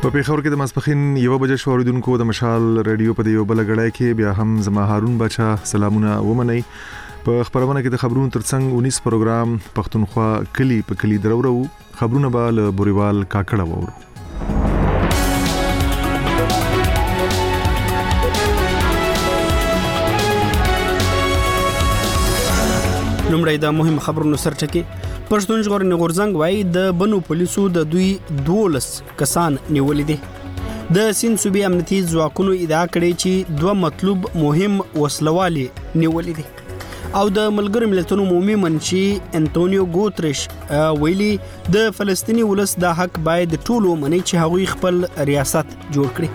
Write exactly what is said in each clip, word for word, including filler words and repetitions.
په پیښور کې د ماسپخین یو بجې شو اوریدونکو د مشال رادیو په یو بل غړای کې بیا هم زما هارون بچا سلامونه ومني. په خبرونه کې د خبرونو ترڅنګ اونیس پروګرام پښتونخوا کلی په کلی درورو خبرونه به له بوريوال کاکړه وورو. لومړی د مهم خبرونو سرټکی پښتون ژغورنې غورځنګ وایي د بنو پولیسو د دوی دولس کسان نیولې دي. د سین صوبې امنیتي ځواکونو ادعا کړې چې دوه مطلوب مهم وسلوالي نیولې دي. او د ملګرو ملتونو عمومي منشي انټونیو ګوتریش ویلي د فلسطیني ولس د حق باید ټولو مني چې هغوی خپل ریاست جوړ کړي.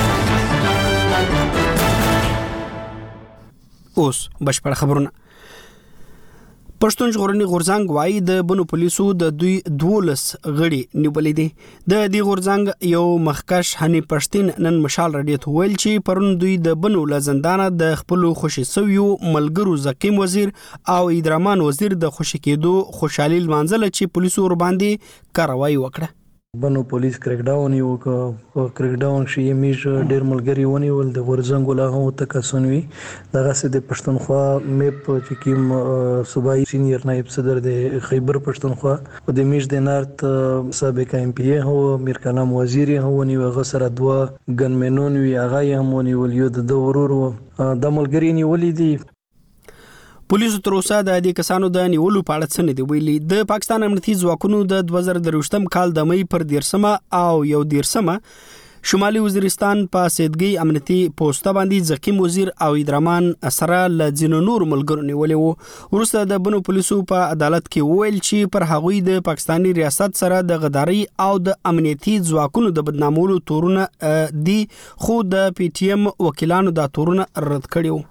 اوس بشپړ خبرونه. پښتون ژغورنې غورځنګ وایي د بنو پولیسو د دوی دولس غړي نیولې دي. د دې غورځنګ یو مخکش هني پښتين نن مشال رادیو ته ویل چې پرون دوی د بنو لزندانه د خپل خوشي سویو ملګرو زکیم وزیر او ایدرمان وزیر د خوشي کېدو خوشحالي لمانځل چې پولیسو ور باندې کاروایی وکړه. بنو پولیس کریک ډاون یو ک کریک ډاون شي میش ډیر ملګری ونی ول د ورزنګ له هو تکسنوي دغه سه د پښتونخوا میپ چې کیم صوبایي سینیئر نائب صدر د خیبر پښتونخوا او د میش د نارت سابق ایم پی ای هو میر کلام وزیر هو نی غسر دوا ګنمنون وی هغه هم ونی ول یو د ورورو د ملګری نیولې دي. پولیسو تر اوسه د دې کسانو د نیولو په اړه څه نه دی ویلي. د پاکستان امنیتي ځواکونو د دوه زره درویشتم کال د مې پر دیرسمه او یو دیرسمه شمالي وزیرستان په سیدګي امنیتي پوسټ باندې زکیم وزیر او ایدرمان سره ل ځینو نور ملګرو نیولې وو. وروسته د بنو پولیسو په عدالت کې ویل چې پر هغوی د پاکستاني ریاست سره د غداري او د امنیتي ځواکونو د بدنامولو تورونه دي، خو د پی ټی ایم وکیلانو دا تورونه رد کړي.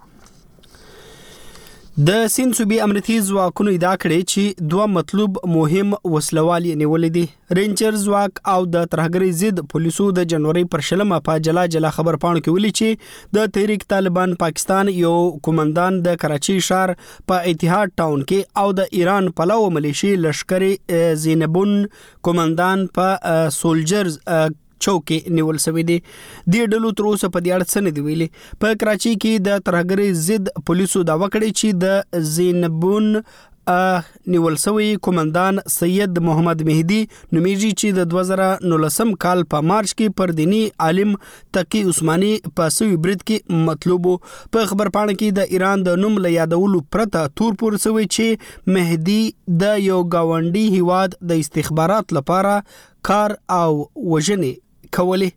د سین صوبې امنیتي ځواکونو ادعا کړې چې دوه مطلوب مهم وسلوالي نیولې دي. رینجر ځواک او د ترهګرۍ ضد پولیسو د جنوري پر شلمه په جلا جلا خبر پاڼو کې ویلي چې د تحریک طالبان پاکستان یو کومندان د کراچي ښار په اتحاد ټاون کې او د ایران پلاو ملیشي لشکري زینبون کومندان په سولجرز چوکي نیول شوی دی. د ډلو تر اوسه په دې اړه څه نه دی ویلي. په کراچي کې د ترهګرۍ ضد پولیسو دا وکړي چې د زینبون نیول شوی کومندان سید محمد مهدی نومیږي چې د دوه زره نولسم کال په مارچ کې پر دینی عالم تقی عثماني په سوي برید کې مطلوب. په خبر پاڼه کې د ایران د نوم له یادولو پرته تور پور شوی چې مهدی د یو گاونډي هیواد د استخبارات لپاره کار او وژنې کولی.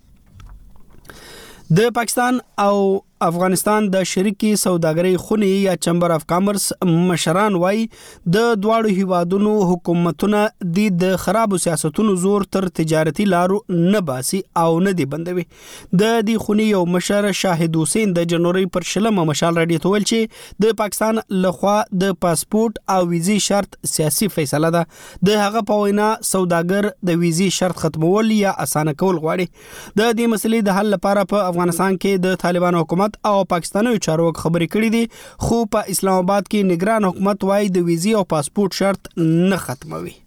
د پاکستان او افغانستان د شریکي سوداګرۍ خونې یا چمبر اف کامرس مشران وای د دواړو هیوادونو حکومتونه د خراب سیاستونو زور تر تجارتي لارو نه باسي او نه دی بندوي. د دې خونې یو مشر شاهد حسین د جنوري پر شلمه مشال رادیو ته ویل چې د پاکستان لخوا د پاسپورت او ویزي شرط سیاسي فیصله ده. د هغه په وینا سوداګر د ویزي شرط ختمول یا اسانه کول غواړي. د دې مسلې د حل لپاره په افغانستان کې د طالبان حکومت او پاکستاني چارواکو خبرې کړې دي، خو په اسلام آباد کې نگران حکومت وايي د ویزي او پاسپورت شرط نه ختموي.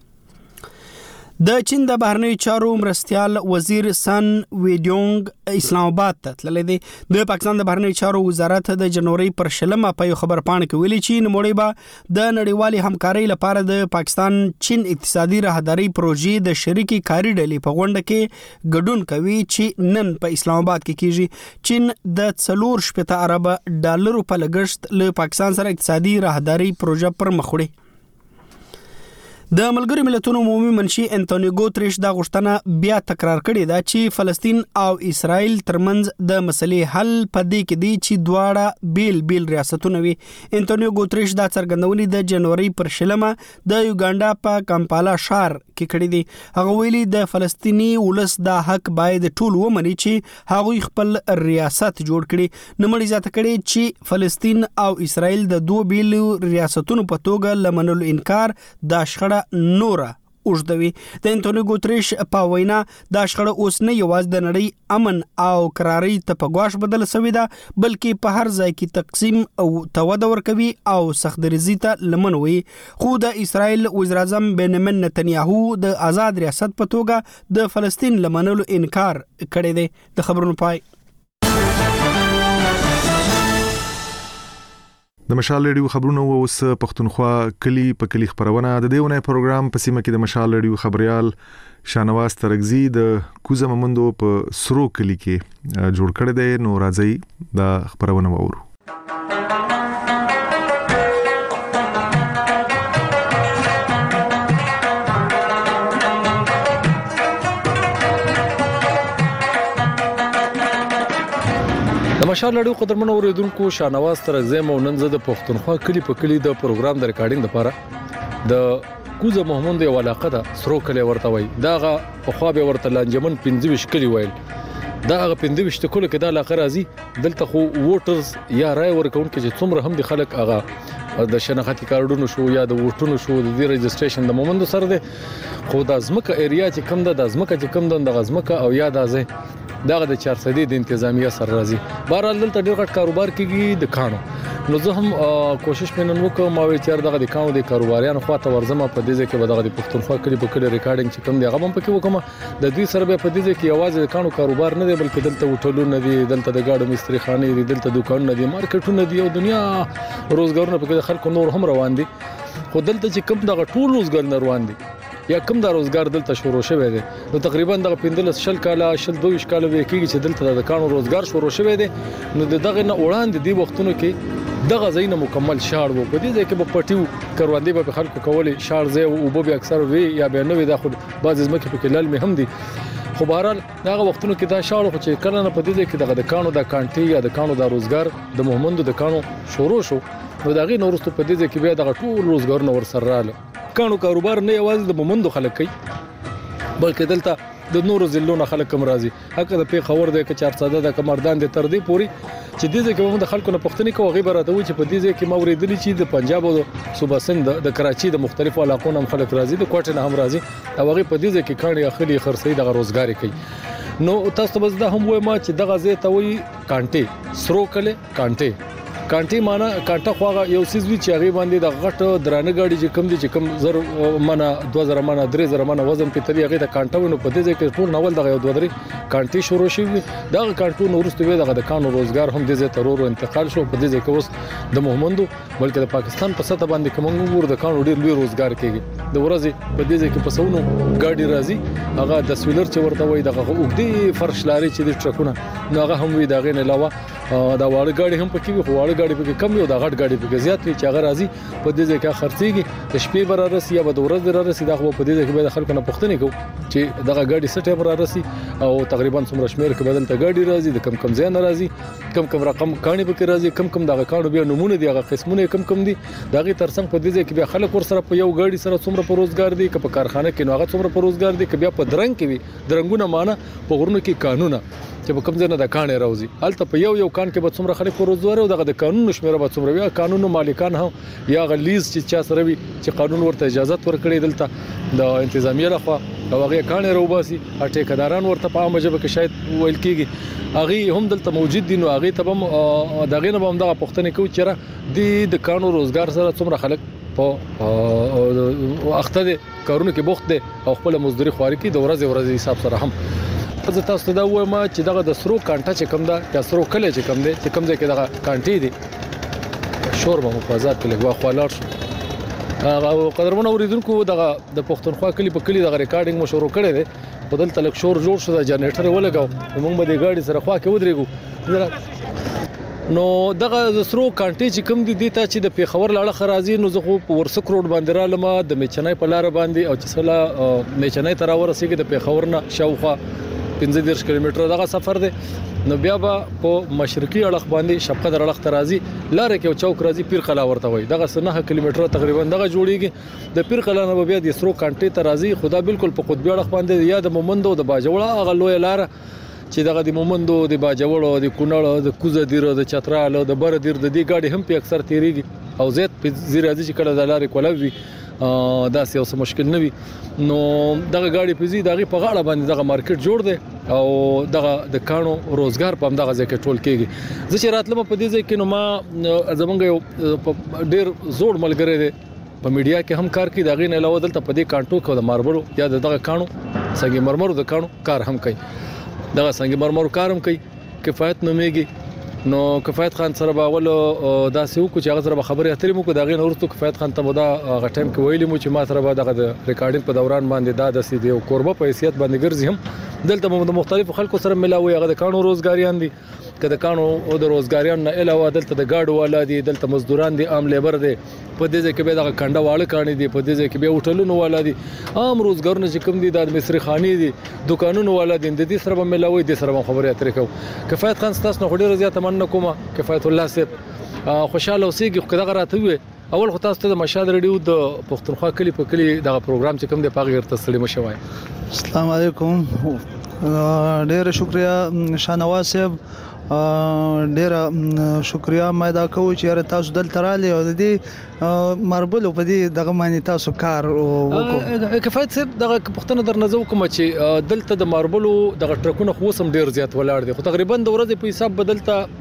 د چین د بهرنیو چارو مرستيال وزیر سن ویډیونګ اسلام آباد ته تللی دی. د پاکستان د بهرنیو چارو وزارت د جنوري پر شلمه په خبر پاڼه کې ویلي چې نوموړی به د نړیوالي همکارۍ لپاره د پاکستان چین اقتصادي راهداري پروژې د شریکي کاري ډلې په غونډه کې ګډون کوي چې نن په اسلام آباد کې کیږي. چین د څلور شپږ ارب ډالرو په لګښت له پاکستان سره اقتصادي راهداري پروژه پر مخ وړي. د ملګرو ملتونو عمومي منشي انټونیو ګوتریش دا غوښتنه بیا تکرار کړې ده چې فلسطین او اسرائیل ترمنځ د مسلې حل په دې کې دی چې دواړه بیل بیل ریاستونه وي. انټونیو ګوتریش دا څرګندونې د جنوري پر شلمه د یوګانډا په کمپالا ښار کې کړې دي. هغه ویلي د فلسطیني ولس دا حق باید ټول ومني چې هغوی خپل ریاست جوړ کړي. نوموړي زیاته کړې چې فلسطین او اسرائیل د دوه بیل ریاستونو په توګه لمنلو انکار دا شخړه نوره اوږدوي. د انټونیو ګوتریش په وینا دا شخړه اوس نه یوازې د نړۍ امن او قراري ته په ګواښ بدل شوې ده بلکې په هر ځای کې تقسیم او توده ورکوي او سختدریزي ته لمن وي. خو د اسرائیل وزیر اعظم بنیامین نتنیاهو د آزاد ریاست په توګه د فلسطین لمنلو انکار کړی دی. د خبرونو پای. د مشال ریډیو خبرونه اوس پښتونخوا کلی په کلی خبرونه د دیونه پروګرام په سیمه کې د مشال ریډیو خبريال شانواز ترغزی د کوزه ممندو په سرو کلی کې جوړ کړی دی. نو راځي د خبرونه وورو. د مشال لړیو قدرمن اوریدونکو شانواز ترغزی مو نن زده پښتونخوا کلی په کلی د پروګرام د ریکارډینګ لپاره د کوزه محمود یو علاقه ده سرو کلی ورته وای. داغه په خوا به ورته لنجمن پنځه ویشت کلی وایل. دا هغه پنځه ویشت کلی کې د علاقه راځي. دلته خو ووټرز یا رای ورکون کې چې څومره هم د خلک هغه د شناختی کارډونو شو یا د ووټونو شو د دې رجسټریشن د مومند سره ده. خو د ازمکه ایریا چې کم ده د ازمکه چې کم ده د غزمکه او یا د ازه دغه د چار سدي د انتظامیه سره راځي. بهرحال دلته ډېر غټ کاروبار کیږي د کانو. نو زه هم کوشش پینن وکم او چې دغه د کانو د کاروباریانو خواته ورزمه په دې کې به دغه د پښتونخوا کلی په کلی ریکارډینګ چې کوم دی هغه هم پکې وکم. د دوی سره به په دې کې یوازې د کانو کاروبار نه دی بلکې دلته هوټلونه دي، دلته د گاډو مستری خانې دي، دلته دکانونه دي، مارکیټونه دي او دنیا روزګارونه پکې خلکو نور هم روان دي. خو دلته چې کوم دغه ټول روزګار روان دي یا کوم د روزګار دلته شروع شوی دی نو تقریبا دغه پندلس شل کاله شل دوه کاله وکیږي چې دلته د کانو روزګار شروع شوی دی. نو دغه نه وړاندې دی وختونو کې دغه زینه مکمل شاړ وو. په دې ځکه په پټیو کروندې په خلکو کولې شاړ زی او به اکثر وی یا به نو د خود بعض ځمکه په کلل مهم دي. خو بهرحال دغه وختونو کې دا شاړ خو چې کله نه په دې کې دغه د کانو د کانټي یا د کانو د روزګار د محمد د کانو شروع شو نو دغه نورستو په دې کې بیا دغه ټول روزګارونه ور سره رااله. کانو کاروبار نه یوازې د مومندو خلک کوي بلکې دلته د نورو ضلعونو خلک هم راځي. هغه د پیښور د کچارساده د کمردان د تر دې پوري چې دې ځکه موږ د خلکو نه پښتني کوو غیبه راته و چې په دې ځکه ما ورېدلی چې د پنجاب او صوبه سند د کراچي د مختلفو علاقو هم خلک راځي، د کوټه نه هم راځي او هغه په دې ځکه کاني اخلي خرڅي د روزګار کوي. نو تاسو بس دا هم وای ما چې دغه زه ته وای کانټي سرو کله کانټي کانټي معنا کانټه خواغه یو سیز وی چې هغه باندې د غټ درانه گاډي چې کم دي چې کم زر منه دوه زره منه درې زره منه وزن په تری هغه د کانټونو په دې کې ټول نول دغه یو دوه درې کانټي شروع شي. دغه کانټونو ورسته وی دغه د کانو روزګار هم د زه ترورو انتقال شو په دې کې اوس د محمدو بلکې د پاکستان په سطح باندې کوم ور د کانو ډیر لوی روزګار کوي. د ورځې په دې کې په سونو گاډي راځي هغه د سویلر چې ورته وای دغه وګدي فرش لاري چې د ټرکونه نو هغه هم وی دغه نه علاوه دا واړه گاډي هم پکې وي خو واړه گاډي پکې کم یو دا غټ گاډي پکې زیات وي چې هغه راځي په دې ځای کې خرڅيږي د شپې بر راسي یا د ورځې را راسي دا خو په دې ځای کې به خلکو نه پښتني کو چې دغه گاډي سټه بر راسي او تقریبا څومره شمیر کې بدلته گاډي راځي د کم کم ځای نه راځي کم کم رقم کاني پکې راځي کم کم دغه کانو بیا نمونه دي هغه قسمونه کم کم دي دغه ترڅنګ په دې ځای کې بیا خلک ور سره په یو گاډي سره څومره په روزګار دي که په کارخانه کې نو هغه څومره په روزګار دي که بیا په درنګ کې وي درنګونه معنا په غرونو کې قانونه چې په کوم ځای نه د کانې راوځي الته په یو یو کان کې به څومره خلک روزګار او دغه د قانون شمیره به څومره وي قانونو مالکان هم یا غلیز چې چا سره وي چې قانون ورته اجازه ورکړي دلته د انتظامیه لخوا او هغه کانې راوباسي ټیکداران ورته په عامه ژبه کې شاید ویل کیږي هغه هم دلته موجود دي نو هغه ته هم دغه نه هم دغه پښتنې کوي چې د قانون روزګار سره څومره خلک په اخته دي کارونه کې بوخت دي او خپل مزدوري خواري کې د ورځې ورځې حساب سره هم زه تاسو ته دا وایم چې دغه د سرو کانټه چې کم ده یا سرو کله چې کم ده چې کم ځای کې دغه کانټې دي شور به مفازات کې لګوا خالار شو هغه قدرمن اوریدونکو دغه د پښتونخوا کلی په کلی دغه ریکارډینګ مو شروع کړی دی په دلته لک شور جوړ شو د جنریټر ولګاو موږ به د گاډي سره خوا کې ودرېګو نو دغه سرو کانټې چې کم دي د ته چې د پیښور لاړه خرازي نو زه خو په ورسک روډ باندې را لمه د میچنای په لار باندې او چې سلا میچنای تر ورسېږي د پیښور نه شاوخوا پنځه دیرش کیلومتره دغه سفر دی نو بیا به په مشرقي اړخ باندې شپقه در اړخ ته راځي لارې کې چوک راځي پیر قلا ورته وای دغه نه کیلومتره تقریبا دغه جوړیږي د پیر قلا نه بیا د سرو کانټې ته راځي خدا بالکل په قطبی اړخ باندې یا د مومندو د باجوړه هغه لوی لار چې دغه د مومندو د باجوړو د کونړ د کوزه دیر د چترال د بر دیر د دې گاډي هم په اکثر تیریږي او زیات په زیرازي چې کله د لارې کولوي دا څه اوس مشکل نه وي نو دغه گاډي پزي دغه په غاړه باندې دغه مارکیټ جوړ دی او دغه د کانو روزګار په دغه ځای کې ټول کېږي زه چې راتلم په دې ځای کې نو ما زمونږ یو ډیر زوړ ملګری دی په میډیا کې هم کار کوي دا غي نه علاوه دلته په دې کانټو کې د ماربلو یا دغه کانو سنگ مرمرو د کانو کار هم کوي دغه سنگ مرمرو کار هم کوي کفایت نومېږي نو کفایت خان سره باول دا سیو کو چې هغه سره خبرې اترې مو کو دا غي نورستو کفایت خان ته دا غ ټایم کې ویلې مو چې ما سره به دغه ریکارډینګ په دوران باندې دا د سیدو قربه په حیثیت باندې ګرځي هم دلته مو د مختلفو خلکو سره ملاوي هغه د کانو روزګاریان دي کله کانو او د روزګاریان نه علاوه دلته د گاډو والا دي دلته مزدوران دي عام لیبر دي په دې ځکه به دغه کنده واړه کانی دي په دې ځکه به هوټلونو والا دي عام روزګارونه چې کوم دي د مصری خاني دي دکانونو والا دي د دې سره به ملاوي د سره خبرې اترې کو کفایت خان ستاسو نه ډیره زیاته مننه کوم کفایت الله صاحب خوشاله اوسېږي خو دغه راته وي اول خو تاسو ته د مشال ریډیو د پښتونخوا کلی په کلی دغه پروګرام چې کوم دی پاغه ورته ستړي مشوي السلام علیکم ډیره شکریا شانواز صاحب ډیره شکریا مې دا کوم چې تاسو دلته رالی او د دې ماربل په دې دغه معنی تاسو کار وکړو کفایت صاحب دغه پښتنه در نظر کوم چې دلته د ماربلو دغه ټرکونه خو سم ډیر زیات ولاړ دي خو تقریبا د ورځې په حساب بدلته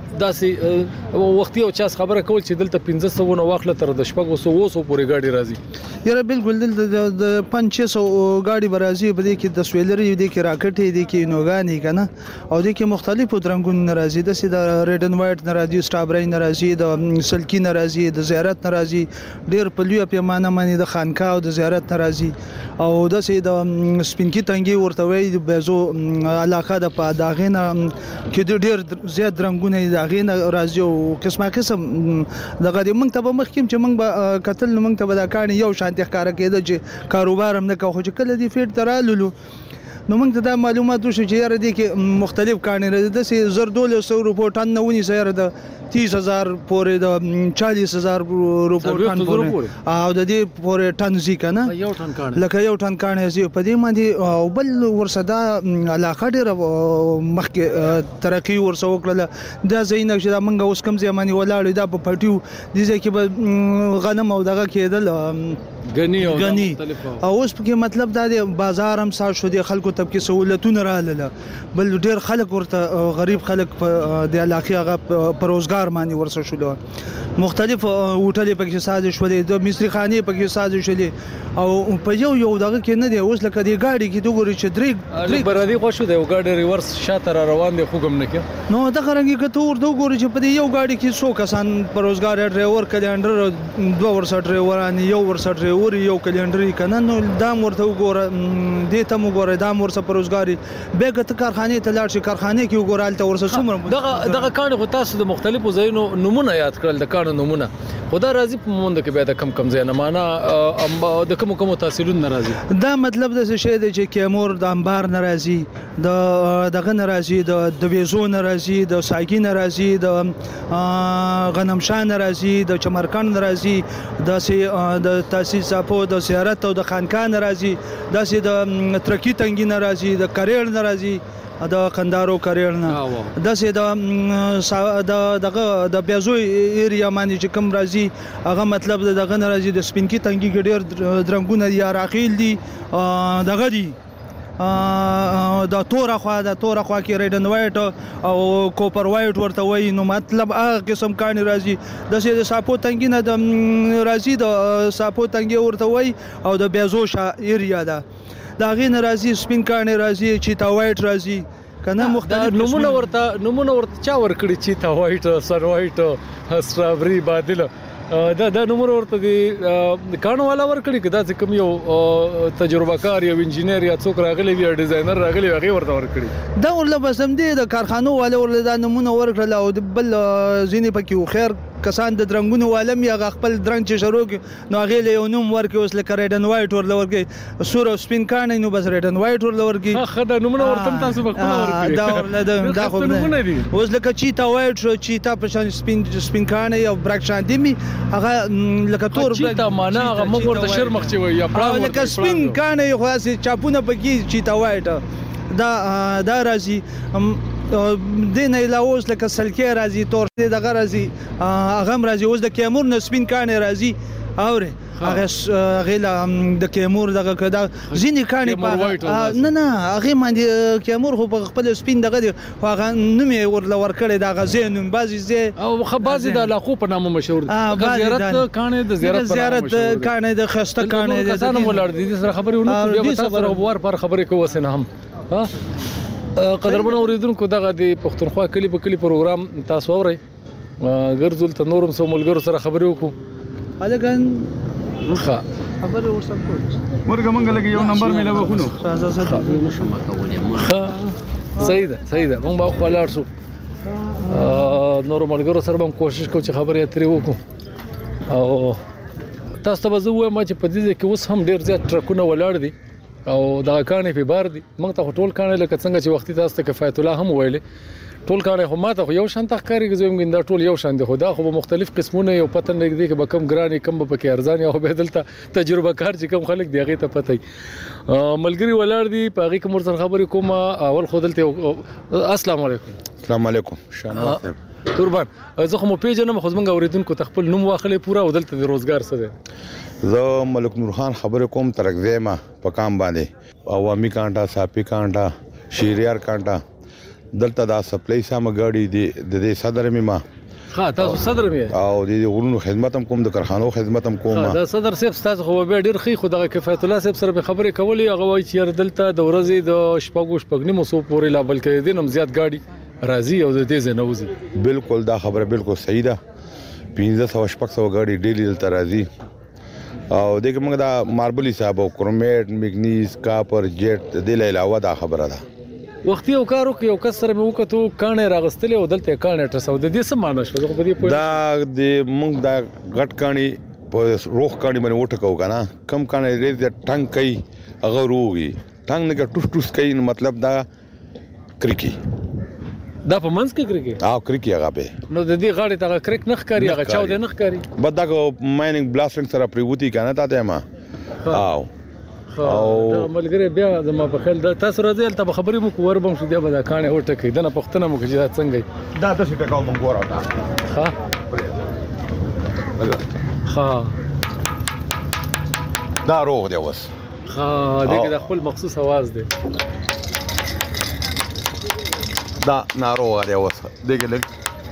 داسې وختي او چاس خبره کول چې دلته پنځه سوه نه واخله تر د شپږ سوه سو پورې گاډي راځي یاره بالکل دلته د پنځه سوه گاډي برازي په دې کې د سویلري دي کې راکټي دي کې نوګانی کنه او دې کې مختلفو رنگونو ناراضي د سید ریډ ان وایټ ناراضي سټابرای ناراضي د سلکی ناراضي د زیارت ناراضي ډیر په لوی پیمانه باندې د خانقاه او د زیارت ناراضي او د سید سپینکی تنګي ورته وي د بيزو علاقه د په داغینه کې ډیر زیات رنگونه داغینه راځي او قسمه قسم دغه د موږ ته مخکیم چې موږ به قتل موږ ته به دا کار یو شانتي ښکارا کېده چې کاروبار هم نه کوي چې کله دی فیټ ترالو نو موږ ته دا معلومات وشو چې یاره دي کې مختلف کانې راځي د سي زر دولس سو روپو ټن نه ونی سره د تیس هزار پورې د چالیس هزار روپو ټن پورې او د دې پورې ټن زی کنه یو ټن کانې لکه یو ټن کانې زی په دې باندې او بل ورسدا علاقه ډېر مخکې ترقی ورسو کړل دا زینک چې دا موږ اوس کم زماني ولاړ دا په پټیو دي چې به غنم او دغه کېدل غنی او غنی او اوس په مطلب دا دی بازار هم سال شو دي خلکو طبقه سہولتونه رااله بل ډیر خلک ورته غریب خلک په د علاقې هغه پروزګار باندې ورسره شول مختلف هوټلې پکې ساز شولې د مصری خاني پکې ساز شولې او په یو یو دغه کې نه دی اوس لکه دی گاډي کې دوه ګوري چې درې درې برادي خو شو دی ګاډي ریورس شاته روان دي خو کوم نه کې نو د غرنګي کته ور دوه ګوري چې په یو گاډي کې څو کسان پروزګار ډرایور کلندر دوه ورسره ډرایوران یو ورسره ډرایور یو کلندر کنه نو دا ورته وګوره دې ته وګوره دا ورسره پروزګاری بیګه کارخانه ته لاړ شي کارخانه کې وګورال ته ورسره څومره دغه دغه کان خو تاسو د مختلفو ځایونو نمونه یاد کړل د کان نمونه خدا راضي په مونږ کې به د کم کم ځای نه معنا د کوم کوم تحصیلون ناراضي دا مطلب د څه شی دی چې کیمور د انبار ناراضي د دغه ناراضي د د ویزو ناراضي د ساګي ناراضي د غنمشان ناراضي د چمرکان ناراضي د سي د تاسیس اپو د زیارت او د خانقاه ناراضي د سي د ترکی تنګي ناراضي د کریړ ناراضي د قندارو کریړنه د سي د دغه د بیازو ایریا باندې چې کوم راځي هغه مطلب دغه ناراضي د سپینکی تنګي ګډیر درنګونه یا راخیل دي دغه دي د تور خوا د تور خوا کې ریډ ان وایټ او کوپر وایټ ورته وایي نو مطلب هغه قسم کاني راځي د سي د ساپو تنګي نه د راځي د ساپو تنګي ورته وایي او د بیازو شا ایریا ده دا غي ناراضي سپین کانه راځي چې تا وایټ راځي کنه مختلف نمونه ورته نمونه ورته چا ور کړی چې تا وایټ سر وایټ سترابري بادل دا دا نمونه ورته دي کانو والا ور کړی کدا چې کوم یو تجربه کار یو انجینر یا څوک راغلی وي ډیزاینر راغلی وي ور ور کړی دا ورله بسم دي د کارخانو والا ورله دا نمونه ور کړل او بل زینې پکې خیر کسان د درنګونو عالم یا خپل درنګ چې شروع نو غیله یو نوم ورکې اوس لکه ریډن وایټ ورل ورکې سور او سپین کانه نو بس ریډن وایټ ورل ورکې خدا نومونه ورته تاسو په خپل ورکې دا ورل دا خو اوس لکه چیتا وایټ شو چیتا په شان سپین سپین کانه یو برک شان دی می هغه لکه تور چیتا معنا هغه موږ ورته شرمخ چوي یا پړاو لکه سپین کانه خو اسې چاپونه پکې چیتا وایټ دا دا راځي دین علاوه اوس لکه سلکی راځي تور دغه راځي هغه راځي اوس د کیمور نسبین کانه راځي اوري هغه هغه د کیمور دغه کدا ځینې کاني په نه نه هغه باندې کیمور خو په خپل سپین دغه دی هغه نومې ورل ورکړی د غزینوم بازي زی او خبازي د علاقو په نامه مشهور دي زیارت کاني د زیارت په نامه مشهور زیارت کاني د خسته کاني د کسانو ولر دي سره خبرې ونه بیا تاسو سره ور پر خبرې کوو سن هم ها قدرمن اوریدونکو دغه د پښتونخوا کلی په کلی پروګرام تاسو اورئ ګرځول ته نورم سو ملګرو سره خبرې وکړو الګن ښه خبر ورسره کوم ورګه مونږ لګي یو نمبر مې لګو خونو سازا سره نشم ښه صحیح ده صحیح ده مونږ به خلاص شو نور ملګرو سره هم کوشش کوو چې خبرې اترې وکړو او تاسو ته به زه وایم چې په دې کې اوس هم ډېر زیات ټرکونه ولاړ دي او دا کانې په بار دي موږ ته ټول کانې لکه څنګه چې وختي تاسو ته کفایت الله هم ویلې ټول کانې خو ماته خو یو شان تخکاری کوم ګنده ټول یو شان دي خو دا خو مختلف قسمونه یو پته نه دی کې به کم ګرانی کم به پکې ارزان او به دلته تجربه کار چې کم خلک دی هغه ته پته ای ملګری ولر دي په هغه کوم سره خبرې کوم اول خو دلته السلام علیکم السلام علیکم شانه قربان زه خو مو پیژنم خو زمونږ اوریدونکو تخپل نوم واخلې پورا او دلته د روزګار څه دی زه ملک نور خان خبرې کوم ترکزه ما په کام باندې عوامي کانټا صافي کانټا شیریار کانټا دلته دا سپلای سم غاډي دي د دې صدر می ما ها تاسو صدر می او د غرونو خدمت هم کوم د کارخانو خدمت هم کوم دا صدر صاحب تاسو خو به ډیر خې خو د کفایت الله صاحب سره به خبرې کولې هغه وایي چې دلته د ورځې د شپږو شپږ نیمو سو پورې لا بلکې دینم زیات غاډي راځي او د دې زنوزي بالکل دا خبره بالکل صحیح ده پنځه سو شپږ سو غاډي ډیلی دلته راځي او دغه موږ دا ماربل حساب او کرومیټ میګنیز کاپر جیټ د دې علاوه دا خبره ده وختي یو کارو کې یو کس سره مې وکړو کانې راغستلې او دلته کانې ټسو د دې څه معنی شو خو دې دا د موږ دا غټ کاني په روخ کاني باندې وټکو کنه کم کانې دې ټنګ کوي هغه روغي ټنګ نه ټوس ټوس کوي مطلب دا کرکی دا په منځ کې کرکی او کرکی هغه به نو د دې غاړې ته کرک نخ کاری هغه چاو دې نخ کاری بد دا مایننګ بلاستینګ سره پریوتی کنه تا ته ما او او ملګری بیا زما په خیال دا تاسو راځي ته خبرې مو کوور بم شو دی به دا کانې هوټه کې دنه پښتنه مو کې دا څنګه دا د څه ټکاو مونږ ورا ها ها دا روغ دی وس ها دغه د خپل مخصوص आवाज دی دا ناروغ دی وس دغه لګ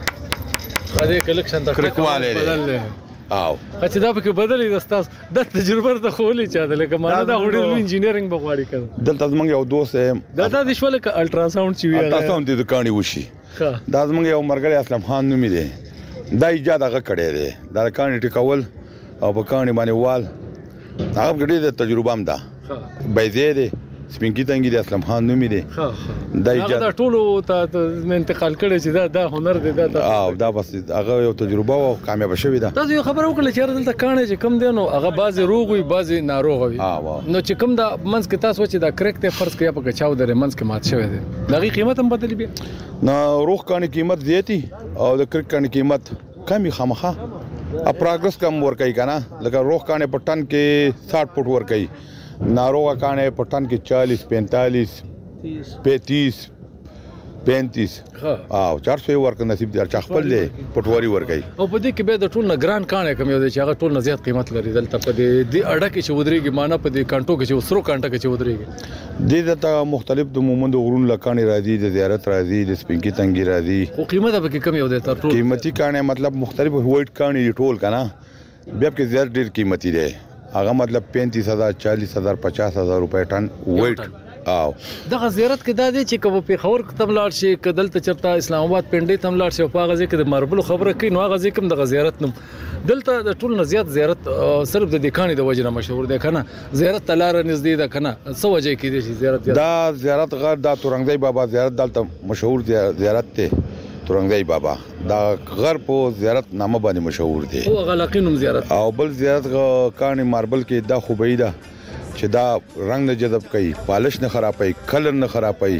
دغه کلیکشن د کرکواله دی او چې دا پکې بدلې دستاس د تجربه ته خولې چا ده لکه مانه دا وړل انجینیرینګ بغواړي کړه دلته زمونږ یو دوست دا د شول ک الټراساوند چې وی الټراساوند د کانی وشي دا زمونږ یو مرګري اسلام خان نوم دی دا ایجاد هغه کړی دی دا کانی ټیکول او په کانی باندې وال هغه ګډې د تجربه هم ده بيځې دی سپینکی تنګي د اسلام خان نوم دی ها دا ایجاد دا ټولو ته انتقال کړي چې دا د هنر دی دا او دا بس هغه یو تجربه او کامیاب شوی دا تاسو یو خبر وکړه چې دلته کانې چې کم دی نو هغه بازي روغ وي بازي ناروغ وي نو چې کم دا منځ کې تاسو چې دا کرک ته فرض کړئ په چاو درې منځ کې مات شوی دی دغه قیمت هم بدلی بیا نو روغ کانې قیمت زیاتی او د کرک کانې قیمت کمی خامخه ا پروګرس کم ور کوي کنه لکه روغ کانې په ټن کې ساठ فټ ور کوي ناروغه کانې په ټن کې چالیس پینتالیس پینتیس پینتیس او چار سو ورک نصیب دي چا خپل دی پټواري ور کوي او په دې کې به د ټول نگران کانې کوم یو دی چې هغه ټول زیات قیمت لري دلته په دې د اډه کې چې ودرېږي معنی په دې کانټو کې چې وسرو کانټه کې چې ودرېږي د دته مختلف د مومند غرون لکانې راځي د زیارت راځي د سپینکی تنګي راځي خو قیمت به کم یو دی تر ټول قیمتي کانې مطلب مختلف وایټ کانې ټول کنه بیا کې زیات ډیر قیمتي دی هغه مطلب پینتیس ہزار چالیس ہزار پچاس ہزار روپے ټن ویټ او دغه زیارت کې دا دی چې کوم په خور تم لاړ شي کدل ته چرته اسلام آباد پنډي تم لاړ شي په غزه کې د ماربل خبره کوي نو غزه کوم د زیارت نوم دلته د ټول نه زیات زیارت صرف د دکانې د وجنه مشهور دی کنه زیارت تلار نږدې ده کنه څه وجه کې دی زیارت دا زیارت غر دا تورنګي بابا زیارت دلته مشهور زیارت ته تورنګي بابا دا غر په زیارت نامه باندې مشهور دی او غلقینم زیارت او بل زیارت کانې ماربل کې دا خوبی ده چې دا رنگ نه جذب کوي پالش نه خرابوي کلر نه خرابوي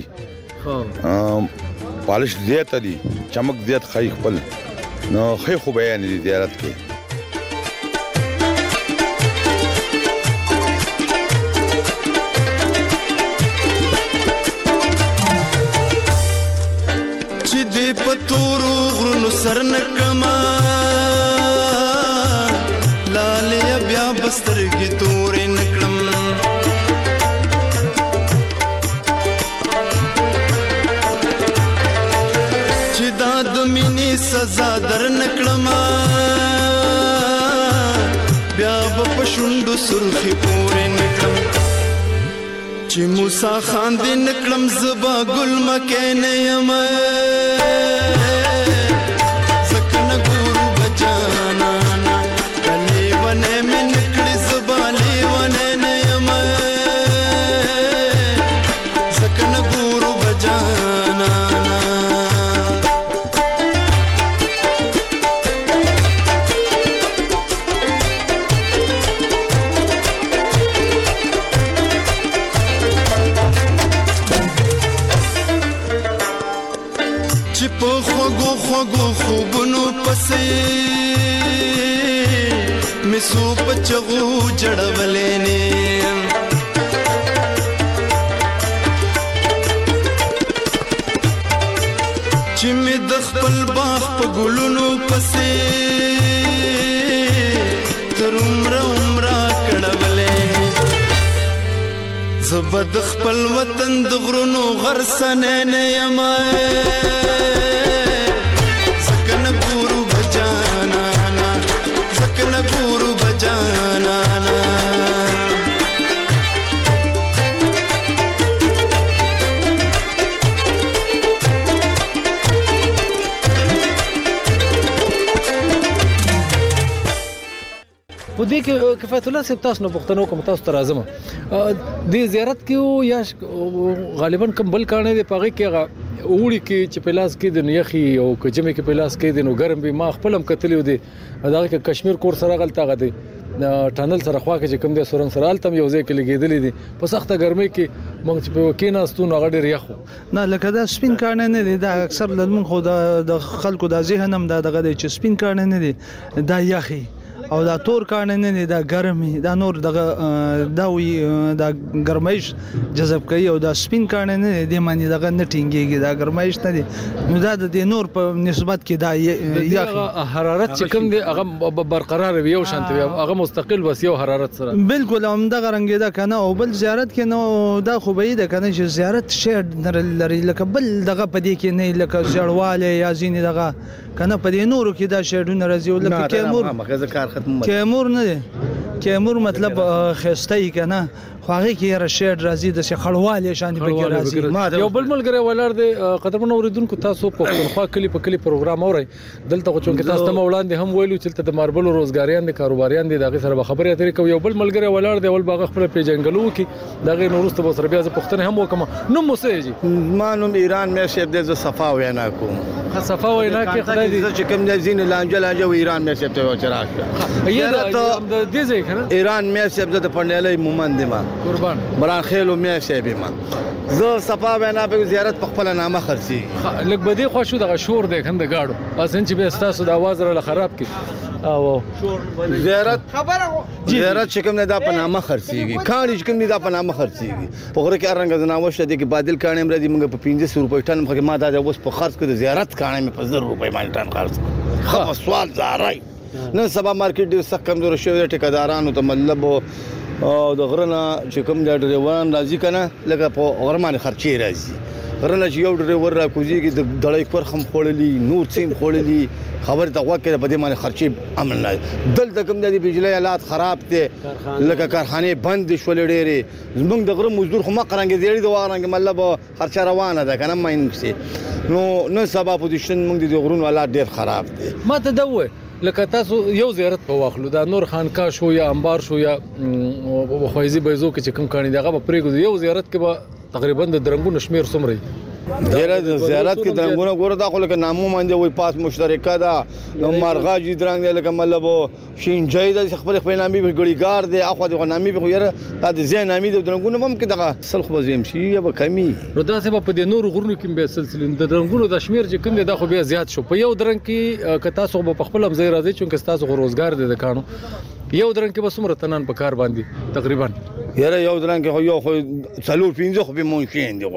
ها پالش زیات دي چمک زیات خای خپل نو خې خو بیان دي زیارت کې چې دې پتورو غرونو سر نکما لالیا سترګې تورې نکړم چې دا د مینې سزا در نکړم بیا به په شونډو سرخې پورې نکړم چې موسی خان دې نکړم زبا ګل مکې نه یم ځکه نه ګورو بجانانا د لیونې مې نکړې زبا لیونې نه یم ځکه نه ګورو بجانانا خوږو خوبونو پسې مې څو په چغو جړولې نه چې مې د خپل باغ په ګلونو پسې تر عمره عمره کړولې زه به د خپل وطن د غرونو غرڅنی نه یم په دې کې کفایت الله صاحب تاسو نو پښتنو کوم تاسو ته راځم د زیارت کې یا غالبا کوم بل کانه دی پغې کې وړي کې چې پلاس کې د یخي او کجمه کې پلاس کې د نو ګرم به ما خپلم کتلې ودی دا کې کشمیر کور سره غلطه غدي ټانل سره خوا کې کوم د سورنګ سره التم یو ځای کې لګېدلې دي په سخته ګرمۍ کې موږ چې په کېناستو نو غډې ریخو نه لکه دا سپین کانه نه دي دا اکثر لمن خو د خلکو د ذهن هم دا دغه چې سپین کانه نه دي دا یخي او دا تور کانه نه دي دا ګرمي دا نور دغه دا وی دا ګرمایش جذب کوي او دا سپین کانه نه دي معنی دغه نه ټینګيږي دا ګرمایش نه دي نو دا د نور په نسبت کې دا یا حرارت چې کوم دي هغه برقرار وي او شانت وي هغه مستقل بس یو حرارت سره بالکل هم دغه رنګ دا کنه او بل زیارت کې نو دا خو به دا کنه چې زیارت شهر لري لکه بل دغه پدې کې نه لکه ځړواله یا زین دغه کنه پدې نورو کې دا شهرونه راځي لکه کېمور کېمور نه دي کېمور مطلب خستای کنه خو هغه کې را شهر راځي د خړواله شان به کې راځي یو بل ملګری ولر دي قدرمن اوریدونکو تاسو په خپل کلی په کلی پروګرام اوري دلته خو چې تاسو ته وړاندې هم ویلو چې د ماربل روزګاریان دي کاروباریان دي دغه سره خبرې اترې کوي یو بل ملګری ولر دي ول باغ خپل پیجنګلو کې دغه نورسته به سره بیا ز پښتنه هم وکم نو موسیجی ما نوم ایران مې شپ د صفا وینا کوم صفا وینا کې خدای دې چې کوم زین لانجه لانجه ایران مې شپ ته وچراک د دې ځای کنه ایران مې شپ د پړنیلې مومند ما قربان بران خېلو مې شپ ما زه صفا وینا په زیارت په خپل نامه خرسي لګ بدی خو شو دغه شور دی کنده گاډو اسن چې به تاسو د आवाज را خراب کی او زیارت خبره زیارت چې کوم نه دا په نامه خرسيږي کاني چې کوم نه دا په نامه خرسيږي په غره کې رنګ زناوښه دي کې بادل کانې مرادي موږ په پنځه سو روپۍ ټن مخکې ما دا اوس په خرڅ کړ زیارت کانې مې په زر روپۍ باندې ټن خرڅ خو سوال زارای نن سبا مارکیټ ډیر سخت کمزور شوی ټیکدارانو ته مطلب او د غرنه چې کوم د ډریوران راځي کنه لکه په غرمانه خرچي راځي غرنه چې یو ډریور را کوزيږي د دړای پر خم خړلې نور سیم خړلې خبر ته وکړه په دې باندې خرچي عمل نه دلته کوم د بجلی آلات خراب دي لکه کارخانه بند شول ډېرې زمونږ د غره مزدور خو مقرنګ دی د وارنګ مطلب خرچه روانه ده کنه ماینسي نو نو سبب پوزیشن موږ د غرونو آلات ډېر خراب دي ما ته دوه لکه تاسو یو زیارت په واخلو دا نور خانقاه شو یا انبار شو یا خوایزي بيزو کې کوم کاني دغه پرېګو یو زیارت کې به تقریبا د درنګونو شمیر سمري ډیره زیارت کې درنګونه ګوره دا خو لکه نامو باندې وای پاس مشترکه ده نو مرغاجي درنګ لکه مطلب شینجای د خپل خپل نامي ګړیګار دی اخو د نامي به یره دا د زین نامي د درنګونه هم کې دغه سلخ بزیم شي یا به کمی نو دا سبب په دې نور غرونو کې به سلسله د درنګونو د شمیر چې کوم دی دا خو بیا زیات شو په یو درنګ کې ک تاسو په خپل هم ځای راځي چې تاسو روزګار دي د کانو یو درنګ کې به څومره تنان په کار باندې تقریبا یره یو درنګ کې یو خو څلور پنځه خو به مونږ دی غوټ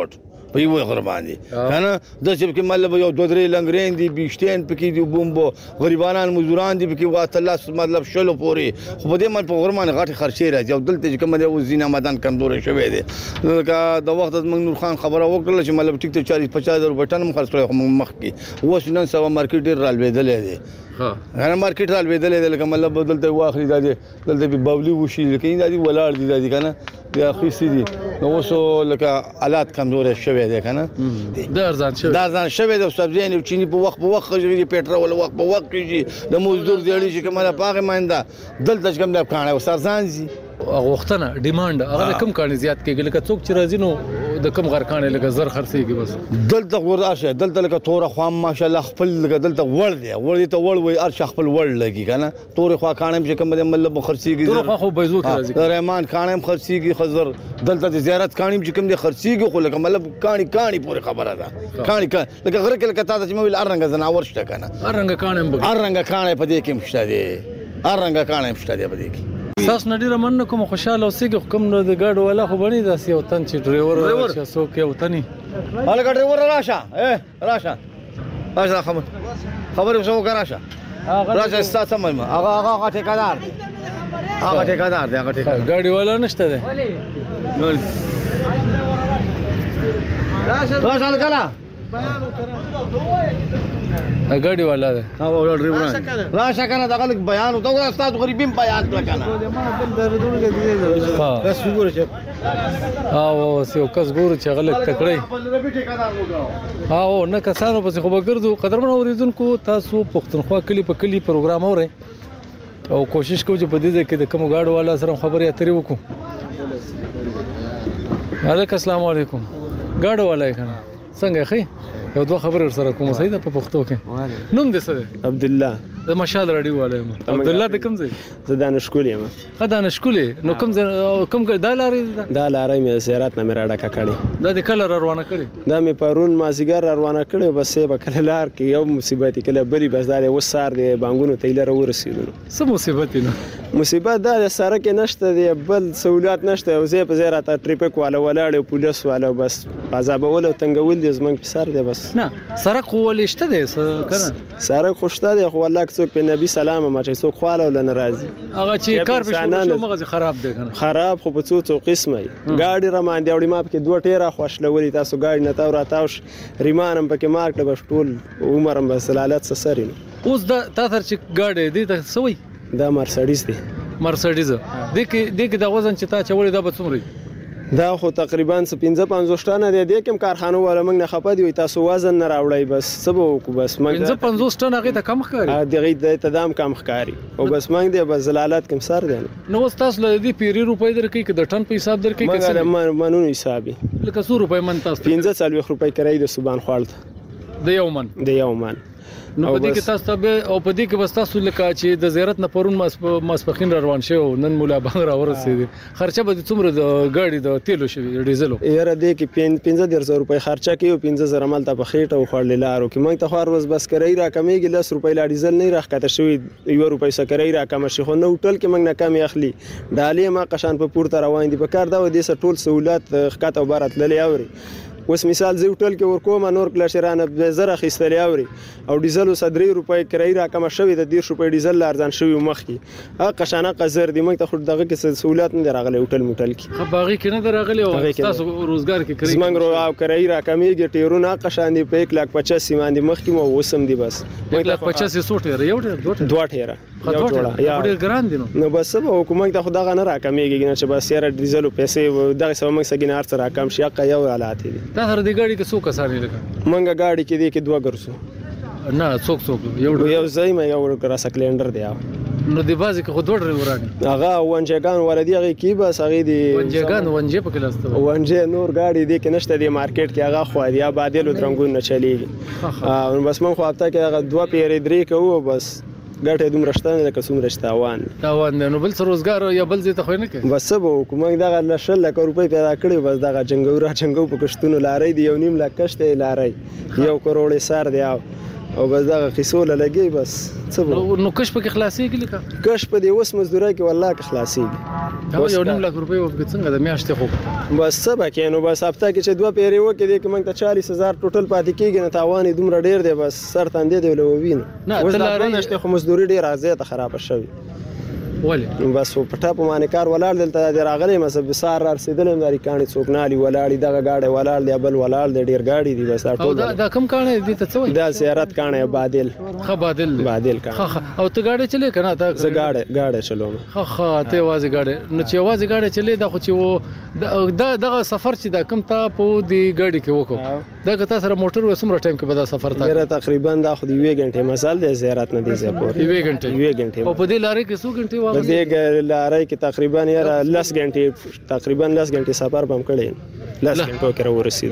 په یو غره باندې کنه د چې کې مطلب یو دوه درې لنګرین دي بیشتین پکې دي بومبو غریبانان مزدوران دي پکې واته الله مطلب شلو پوري خو په دې مل په غرمان غاټي خرچې راځي او دلته چې کوم دی او زینا مدان کمزور شوی دی دا د وخت د نور خان خبره وکړه چې مطلب ټیک ته چالیس پچاس هزار روپۍ ټن خرڅ کړو مخ کې اوس نن سبا مارکیټ ډیر رالوېدلې دی ها غره مارکیټ رالوېدلې دی لکه مطلب بدلته واخلي دا دی دلته به بولی وشي لکه دا دی ولاړ دی دا دی کنه بیا خېسي دي نو اوس لکه حالات کمزور شوی دی کنه دا ارزان شوی دا ارزان شوی د سبزی نه چینی په وخت په وخت خرجوي پېټرول وخت په وخت کې د مزدور دیړي چې کومه پاغه مانده دلته کوم د کانه او سرزان زی غوښتنه ډیماند هغه کم کانه زیات کېږي لکه څوک چې راځي نو د کم غر کانه لکه زر خرڅيږي بس دلته ورشه دلته لکه تور خو ماشاءالله خپل لکه دلته ور دی ور دی ته ور وي ار خپل ور لګي کنه تور خو کانه چې کوم د مطلب خرڅيږي تور خو بيزو راځي رحمان کانه خرڅيږي خزر دلته د زیارت کانه چې کوم د خرڅيږي خو لکه مطلب کاني کاني پوره خبره ده کاني لکه غره کې لکه تاسو چې مې ارنګ زناور شته کنه ارنګ کانه ارنګ کانه په دې کې مشته دي ارنګ کانه مشته دي په دې کې تاسو نډیره من کوم خوشاله اوسېږي کوم نو د ګاډو والا خو بني داسې یو تن چې ډرایور چې څوک یو تني هغه ډرایور راشه اے راشه راشه خبر خبر وسو راشه راشه ستاسو سمه هغه هغه ټیکادار هغه ټیکادار دی هغه ټیکادار ګاډي والا نشته دی راشه راشه کلا ګاډي والا دی ها ول ډرایور راشه کنه دا غلط بیان او دا تاسو غریبین بیان کنه ها بس وګورئ او سیو کس ګورو چې غلط تکړی او نه کسانو پس خو بګردو قدرمن اوریدونکو تاسو پښتونخوا کلی په کلی پروګرام اورئ او کوشش کوو چې په دې کې د کوم ګاډو والا سره خبرې اترې وکړو. علیکم السلام علیکم ګاډو والا کنه څنګه خې یو دوه خبرې سره کوم صحیح ده په پښتو کې نوم دې څه دی؟ عبد الله د مشال رډي والا یم. عبد الله د کوم ځای؟ زه دانش کول یم. ا دانش کول نو کوم کوم دا لارې دا لارې مې زیارت نه مې راډه کړې دا د کله روانه کړې دا مې پرون مازیګر روانه کړې بس به کله لار کې یو مصیبت کله بلی بس دا وسار دی بانګونو تیلر ورسېدو. څه مصیبت نه مصیبت دا سره کې نشته دی بل سہولت نشته او زه په زیارت ټریپک والا ولاړ پولیس والا بس عذابول او تنګول دي زمنګ په سر دی بس نه سره قول شته دی کنه سره خوشته دی خو الله څوک په نبی سلام ما چې څوک خواله ولا ناراضي هغه چې کار په شو مغز خراب دی کنه خراب خو په څو څو قسمه ګاډي رمان دی وړي ما په دوه ټیره خوشلولي تاسو ګاډي نه تاو راتاوش ریمانم پکې مارک د ټول عمرم بس لالت سسرین اوس دا تاسو چې ګاډي دی د سوي دا مرسډیز دی مرسډیز د کې د کې د وزن چې تا چولې دا به څومره دا خو تقریبا پنځه پنځوس ټنه دی د کوم کارخانو ولا موږ نه خپه دی تاسو وزن نه راوړی بس سبو کو بس موږ پنځه پنځوس ټنه هغه ته کم ښکاري دغه د تدام کم ښکاري او بس موږ دی بس زلالت کم سر دی نو تاسو له دې پیری روپۍ درکې کې د ټن په حساب درکې کې څه منونو حسابي لکه څو روپۍ من تاسو پنځه څلوېښت روپۍ کرای د سبان خوړل د یو من د یو من نو په دې کې تاسو ته او په دې کې بس تاسو لکه چې د زیارت نه پرون ماسپخین روان شو نن مولا بنګ را ورسېد خرچه به څومره د ګاډي د تیلو شوی ډیزلو یاره دې کې پنځه درې روپۍ خرچه کیو پنځه زره مال ته په خېټه او خړل لارو کې مونږ ته خو ورځ بس کرای را کمیږي لس روپۍ لا ډیزل نه راخته شوی یو روپۍ سکرای را کم شي خو نو ټول کې مونږ نه کم اخلي ډالې ما قشان په پورته روان دي په کار دا و دې ټول سہولت خکته وبارت للی اوري اوس مثال زه ټول کې ورکوم نور کله شرانه به زره خستلې اوري او ډیزل صدري روپۍ کرای را کم شوی د ډیر روپۍ ډیزل ارزان شوی مخ کې هغه قشانه قزر دی موږ ته خو دغه کې سہولت نه راغلی هوټل موټل کې خو باغی کې نه دراغلی او تاسو روزګار کې کوي زمنګ رو او کرای را کمیږي ټیرونه قشان دی په یک لاک پچاس باندې مخ کې مو وسم دی بس یک لاک پچاس سو ټیر یو ټیر دوه ټیره یو جوړه یا ډیر ګران دي نو بس به حکومت ته خدای نه را کمیږي نه چې بس یاره ډیزل پیسې دغه سم موږ سګینار سره کم شي یا یو حالات دي تاسو د ګاډي کې څو کسانې لګا منګه ګاډي کې دي کې دوه ګرځو نه څوک څوک یو یو ځای مې یو کرا سکلندر دی نو دی بازي کې خو دوه ډرایورانی هغه ونجګان ولدي هغه کې بس هغه دی ونجګان ونجې په کلاسته ونجې نور ګاډي دی کې نشته دی مارکیټ کې هغه خو دی آبادلو درنګون نه چلیږي او بس مون خو هفته کې هغه دوه پیری درې کوو بس ګټه دوم رښتانه لکه څوم رښتاوان تاوان نو بل څه روزګار یا بل ځای ته خو نه کوي بس به حکومت دغه لشل لک روپۍ پیدا کړي بس دغه جنگو را جنگو په کشتونو لارې دی یو نیم لک کشته لارې یو کروڑې سر دی او بس دا قصول لګي بس څه نو کش په خلاصيږي لکه کش په دې اوس مزدوري کې والله کې خلاصيږي یو نیم لک روپۍ وګ څنګه د میاشتې خو بس سبا کې نو بس هفته کې چې دوه پیری وکړي دې کې موږ ته چالیس هزار ټوټل پاتې کېږي نه تاوان دومره ډیر دی بس سر تاندې دی ولووینو نه تلاره نشته خو مزدوري ډیر ازه خراب شوی ولی بس په ټاپ باندې کار ولاړ دلته د راغلي مې سار رسیدل مې کاني څوک نالي ولاړ دغه گاډي ولاړ دی بل ولاړ دی ډیر گاډي دی بس ټول دا کم کانه دي ته څوي دا زیارت کانه بادل خه بادل بادل کانه او ته گاډي چلے کنه تا ز گاډي گاډي چلوم خه خه ته واځي گاډي نو چې واځي گاډي چلے دا خو چې دا دغه سفر چې دا کم تا په دی گاډي کې وکړو دا که تاسو سره موټر وسمره ټایم کې به دا سفر تا ډیر تقریبا دا خو دی یو غنټه مثال دی زیارت نه دی زپور یو غنټه یو غنټه او په دې لارې کې څو غنټه واغلی لارې کې تقریبا یاره لس غنټې تقریبا لس غنټې سفر بم کړی لس غنټو کې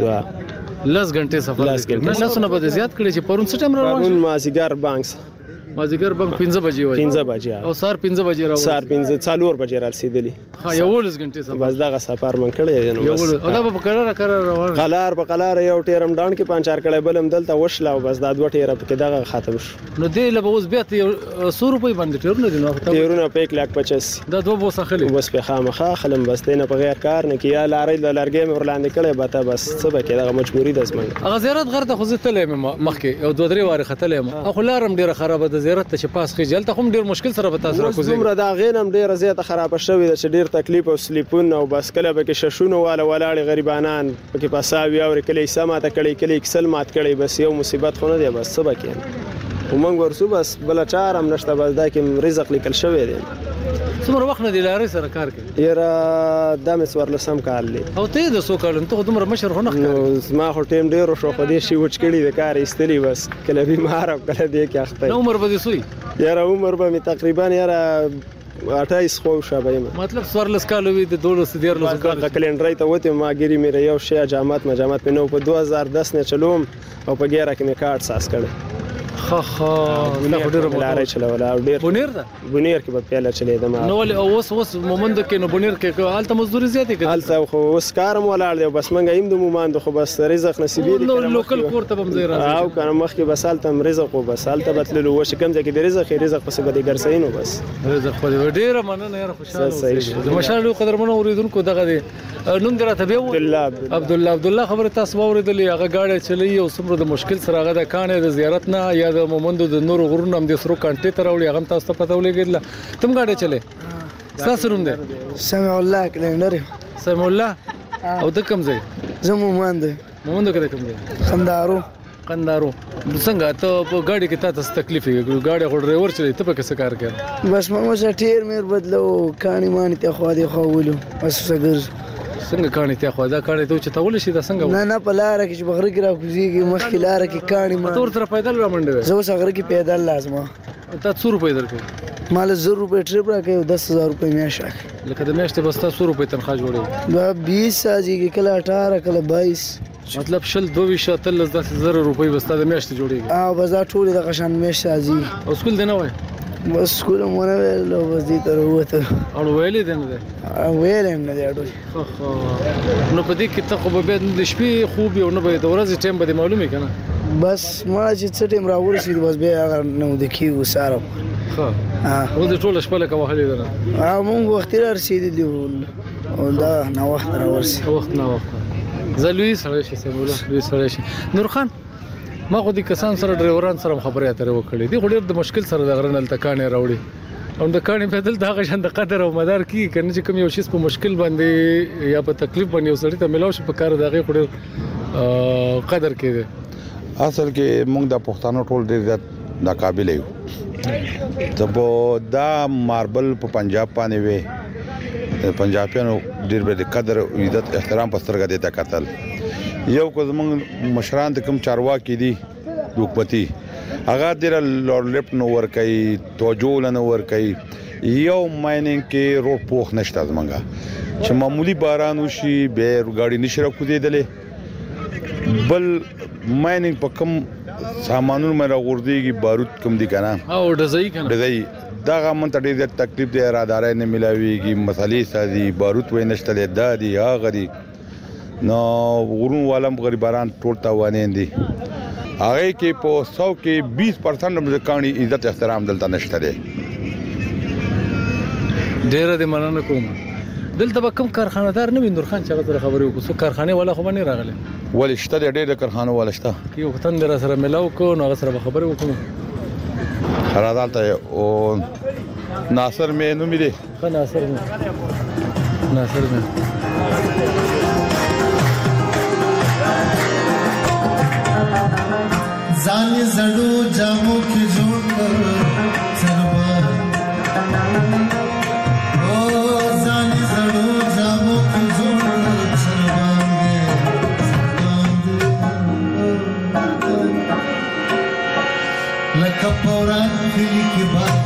ورسېدو لس غنټې سفر لس غنټې نه څه نه بده زیات کړی چې پرون څه ټایم روان پرون مازیګر بانکس مازیګر بانک پنځه بجې وای پنځه بجې او سار پنځه بجې راو سار پنځه څلور بجې رسیدلی ها یو لس غنټې سفر بس دا سفر من کړی نو بس او دا په قرار قرار روان قلار په قلار یو ټیرم ډاون کې پنځار کړی بلم دلته وشلا بس دا دوه ټیر په کې دغه ختم شو نو دی له اوس بیا سو روپۍ باندې ټیرونه دي نو ټیرونه په یک لاک پچاس دا دوه بوسه خلی بس په خامخا خلم بس نه په غیر کار نه کیا لارې د لارګې مې ورلاندې کړی بته بس څه به کې دغه مجبوری ده اسمن هغه زیارت غر ته خو زه تلې مخکې یو دوه درې واره ختلې خو لارم ډیره خرابه ده زیارت ته چې پاس خېجل ته هم ډیر مشکل سره به تاسو راکوزي دومره دا غینم ډیر زیاته خراب شوې ده چې ډیر تکلیف او سلیپون او بس کله به کې ششونه والا ولاړ غریبانان پکې پاساوي او کله سماته کړي کله کسل مات کړي بس یو مصیبت خو نه دی بس سبا کې ومنګ ورسو بس بل چار هم نشته بس دا کې رزق لیکل شوی دی څومره وخت نه دی لارې سره کار کوي یاره دا مې څوارلسم سم کال دی او ته د څو کال ته دومره مشر خو نه ښکاري ما خو ټیم ډېر شو په دې شي وچ کړي د کار ایستلي بس کله بیمار او کله دې کې اخته نو عمر به دې سوی یاره عمر به مې تقریبا یاره اٹھائیس خو شابه یم مطلب څوارلس کال وي د دولس ډیر لس کال د کلندرای ته وته ما ګری مې یو شی جامات ما جامات په نو په دوه هزار دس نه چلوم او په ګیره کې مې کارت ساس کړ خا خا نه ډیر لارې چلولا او ډیر بونیر ده بونیر کې په پیاله چلې ده نو ول اوس اوس مومند کې نو بونیر کې حالت مزدوري زیاتې کړي حالت خو اوس کارم ولاړ دی بس منګه ایم د مومند خو بس رزق نصیبې دي نو لوکل کور ته بم زیرا او کنه مخ کې بس حالت رزق او بس حالت بدللو وش کم ځکه د رزق رزق پس به دي ګرځینو بس رزق په ډیر مننه یاره خوشاله د مشال قدرمنو اوریدونکو دغه دی نوم درته به عبد الله عبد الله عبد الله خبره تاسو اوریدلې هغه گاډي چلی او سمره د مشکل سره هغه د کانه د زیارت نه یا د مومند د نور غرونو هم د سرو کانټې ته راوړي هغه تاسو ته پته ولګیدله تم گاډي چلے تاسو روم دی سمع الله کلندر سمع الله او د کوم ځای زمو مومند مومند کې کوم ځای قندارو قندارو څنګه ته په گاډي کې تاسو تکلیف یې گاډي خو ډرایور چلی ته په څه کار کوي بس ما مې ټیر مې بدلو کانی مانی ته خو دې خو ولو بس څنګه څنګه کانی ته خو دا کانی ته چې تول شي دا څنګه نه نه په لار کې چې بغره کې راکوزيږي مخ کې لار کې کانی ما تور تر پیدل را منډه زه څنګه کې پیدل لازمه ته څو روپۍ درکې مال زر روپۍ ټریپ راکې دس هزار روپۍ میاشت لکه د میاشتې بس تاسو روپۍ تنخواه جوړوي دا بیس راځي کله اٹھارہ کله بائیس مطلب شل دوه شل تلس دس زر روپۍ بس د میاشتې جوړيږي او بس دا ټول د قشان میاشت راځي او سکول دی نه وای بس سکول مونږ ویل بس دې تر وته او ویلې دی نه دی ویلې نه دی اډوي نو په دې کې ته خو به د شپې خوب یو نه به د ورځې ټایم به معلومه کنه بس ما چې څه ټایم راورسید بس به هغه نو د کیو ساره ها او د ټول شپه لکه وهلې ده ها مونږ وخت را رسیدلی او دا نو وخت راورسي وخت نه وخت زلوی سره شي سموله لوی سره شي نور خان ما خو د کسان سره ډرایوران سره خبرې اترې وکړې دي خو ډېر د مشکل سره د غرنل تکانې راوړي او د کانې په دل دغه شان د قدر او مدار کی کنه چې کوم یو شی په مشکل باندې یا په تکلیف باندې یو سړی ته ملاو شي په کار دغه خو ډېر قدر کوي اصل کې موږ د پښتنو ټول ډېر زیات د قابل یو ته دا ماربل په پنجاب باندې وي پنجابیانو ډېر به د قدر او عزت احترام په سترګه دي تا قتل یو کو زمونږ مشران ته کوم چارواکي دي لوکپتی هغه ډیر لور لیفټ نو ور کوي توجه نه ور کوي یو مایننګ کې روډ پوخ نشته زمونږه چې معمولی باران وشي به ګاډي نشره کودېدلې بل مایننګ په کم سامانونو مې راغورديږي بارود کم دي کنه او دزای کنه دزای دا غمن ته ډېر تکلیف دی رادارې نه ملاويږي مسالې سادي بارود وې نشته د دي هغه دي نو غرون والم غریبان ټول تاوانین دي هغه کې په سو کې बीस پرسنټ د کاني عزت احترام دلته نشته دی. ډېر دې مننه کوم. دلته به کوم کارخانه‌دار نه وي نور خان چې هغه خبرې وکړو کارخانه والا خو باندې راغله ولې شته ډېر کارخانه والا شته یو وختن در سره ملاو کو نو هغه سره خبرې وکړو خرادالته او ناصر مې نو مې دي ښه ناصر مې ناصر مې ځان زړو جامو کې جوړ کر سربا او ځان زړو جامو کې جوړ کر سربا لکه پوران کلی کې باد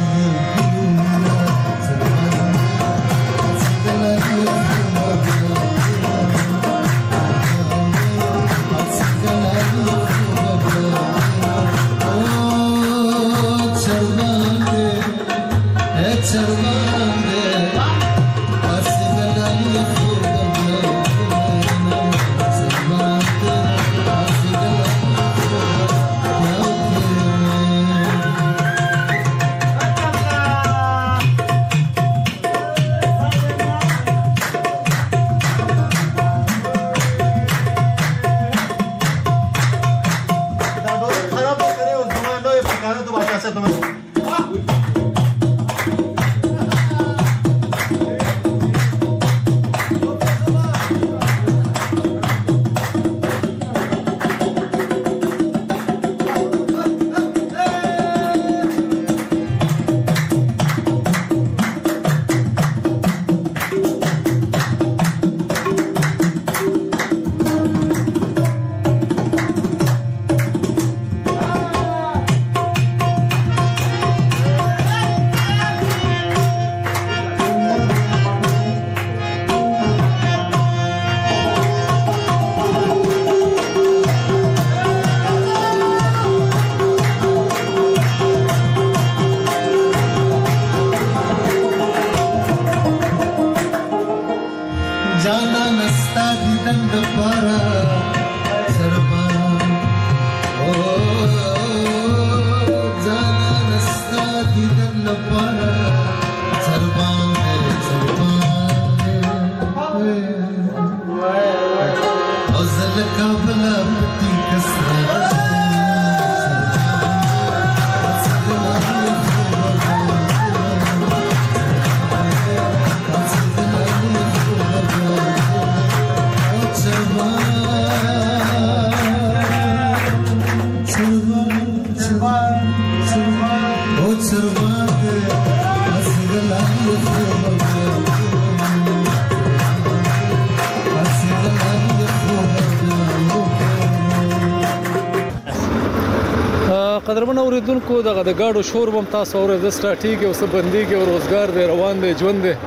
قدرمن اوریدونکو دغه د گاډو شور بم تاسو اورئ د سټراټیګي او سبندېږي او روزګار دی روان دی ژوند دی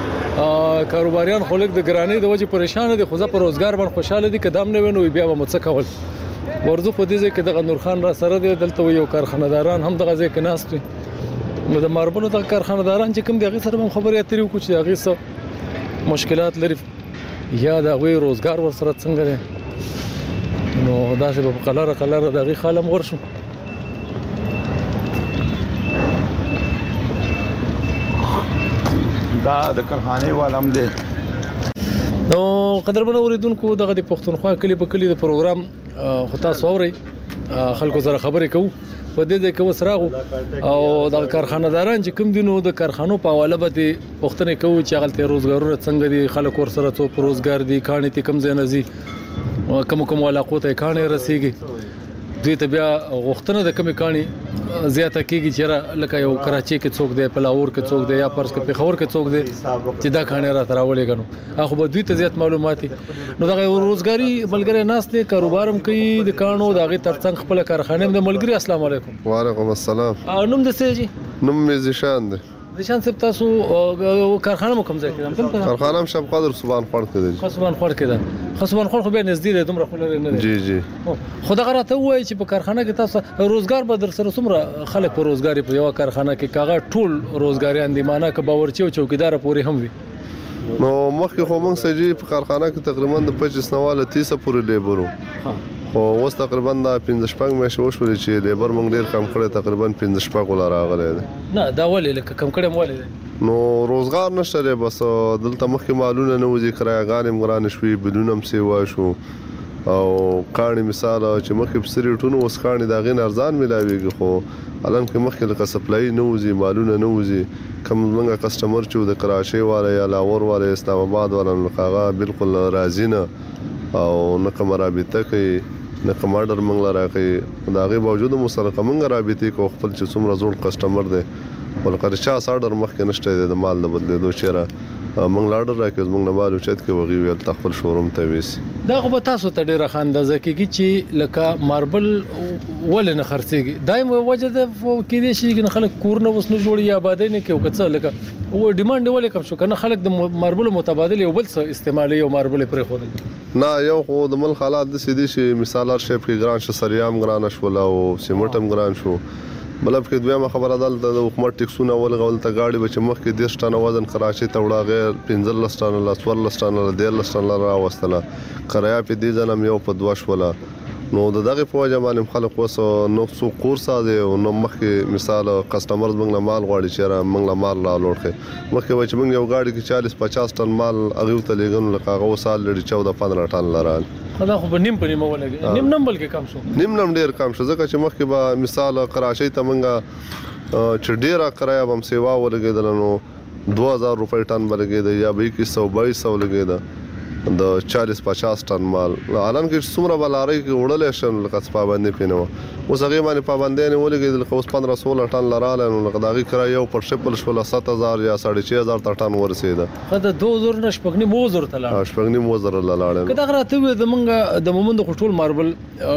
کاروباریان خلک د ګرانۍ د وجې پریشان دي خو زه په روزګار باندې خوشاله دي کدام نه وینو بیا به مڅ کول ورزو په دې ځای کې دغه نور خان را سره دی دلته یو کارخانه‌داران هم دغه ځای کې ناست دي نو د ماربونو د کارخانه‌داران چې کوم دغه سره هم خبرې اترې وکړي چې هغه څه مشکلات لري یا د غوي روزګار ورسره څنګه دی نو دا چې په قلاره قلاره دغه خالم ورشو دا د کارخانه والم دی نو قدرمن اوریدونکو دغه د پښتونخوا کلی په کلی د پروګرام خو تاسو اورئ خلکو سره خبرې کوو په دې ځای کې وسراغو او د کارخانه‌داران چې کوم دینو د کارخانو په حواله به پښتنې کوو چې هغه روزګارونه څنګه دي خلک ور سره څو روزګار دي کانې ته کم ځای نه زی کوم کوم علاقو ته کانې رسیږي دوی ته بیا غوښتنه د کمی کانی زیاته کیږي چې لکه یو کراچي کې څوک دی پلاور کې څوک دی یا پرس کې پیښور کې څوک دی چې دا کانی را تراولې غنو هغه به دوی ته زیات معلومات نو دا روزګاری ملګری ناس دي کاروبارم کوي د کانو دغه ترڅنګ خپل کارخانه د ملګری السلام علیکم وعلیکم السلام نوم د سېجی نوم مې زیشان دی زیشان سپ تاسو کارخانه مو کوم ځای کې ده کارخانه شب قدر صبحان خور کې ده خصوصان خور کې ده خصوصان خور خو به نږدې ده دومره خو لري نه جی جی خدا غراته وای چې په کارخانه کې تاسو روزګار به در سره څومره خلک په روزګاری په یو کارخانه کې کاغه ټول روزګاریان دي معنی ک باورچی او چوکیدار پورې هم وي نو مخکې خو موږ سجی په کارخانه کې تقریبا د پچیس نواله تیس پورې لیبرو خو اوس تقریبا دا پنځه شپږ میاشتې وشولې چې لیبر موږ ډېر کم کړی، تقریبا پنځه شپږ ولا راغلی دی. نه دا ولې لکه کم کړی ولې دی؟ نو روزګار نشته دی، بس دلته مخکې مالونه نه وځي، کرایه‌ګانې هم ګرانې شوي، بلونه هم سیوا شو، او کاڼي مثال چې مخکې په سریټونو اوس کاڼي د هغې نه ارزان میلاویږي، خو الان کې مخکې لکه سپلایي نه وځي، مالونه نه وځي. کوم زموږ کسټمر چې د کراچۍ والا یا لاهور والا اسلام آباد والا نو هغه بالکل راضي نه او نه کوم رابطه کوي، نه کوم آرډر موږ له راکوي. د هغې باوجود مو سره که موږ رابطې کوو خپل چې څومره زوړ کسټمر دی، ولکه د چا آرډر مخکې نشته دی د مال د بدلېدو، چېرې موږ له آرډر راکوي زموږ نه مال اوچت کوي، هغوی ویل ته خپل شوروم ته ویسي. دا خو به تاسو ته ډېره ښه اندازه کېږي چې لکه ماربل ولې نه خرڅېږي. دا یې وجه ده کېدای شي چې خلک کورونه اوس نه جوړوي یا آبادۍ نه کوي، که څه لکه ډیمانډ ولې کم شو، که نه خلک د ماربلو متبادل یو بل څه استعمالوي او ماربل یې پرېښودل. نه یو خو د ملک حالات داسې دي چې مثال هر شی پکې ګران شو، سریام ګرانه شوله او سیمنټ هم ګران شو. بل پکې دویمه خبره دلته د حکومت ټیکسونه ولغول ته گاډي به چې مخکې دېرش ټنه وزن کراچۍ ته وړه غیر پنځلس ټنه له څوارلس ټنه له دیارلس ټنه راوستله، کرایه په دې ځل هم یو په دوه شوله. نو د دغې په وجه باندې خلک اوس نو څو کور سازي او نو مخکې مثال کسټمر موږ له مال غواړي چې موږ له مال را لوړ کړي. مخکې وای چې موږ یو گاډي کې چالیس پچاس ټن مال هغې ته لېږو، لکه هغه اوس حال لري چودہ پندرہ ټن لرال. دا خو به نیم په نیمه ولګي، نیم نم بلکې کم شو، نیم نم ډېر کم شو، ځکه چې مخکې به مثال کراچۍ ته موږ چې ډېره کرایه به هم سیوا ولګېدله نو دوه هزار روپۍ ټن به لګېده، یا به اکیس سو بایس سو لګېده د چالیس پچاس ټن مال. الان کې څومره به لارۍ کې وړلی شم لکه څه پابندي پرې نه وه، اوس هغې باندې پابندیانې ولګېدل، لکه اوس پندرہ سوله ټن لرالی نو لکه د هغې کرایه یو پر ټریپل شوله ست هزار یا ساړه چھ هزار ته ټن ورسېده. د دوه زرو نه شپږ نیم اووه زرو ته لاړ، شپږ نیم اووه زره له لاړی. که دغه راته ووایې زمونږ د مومندو خو ټول ماربل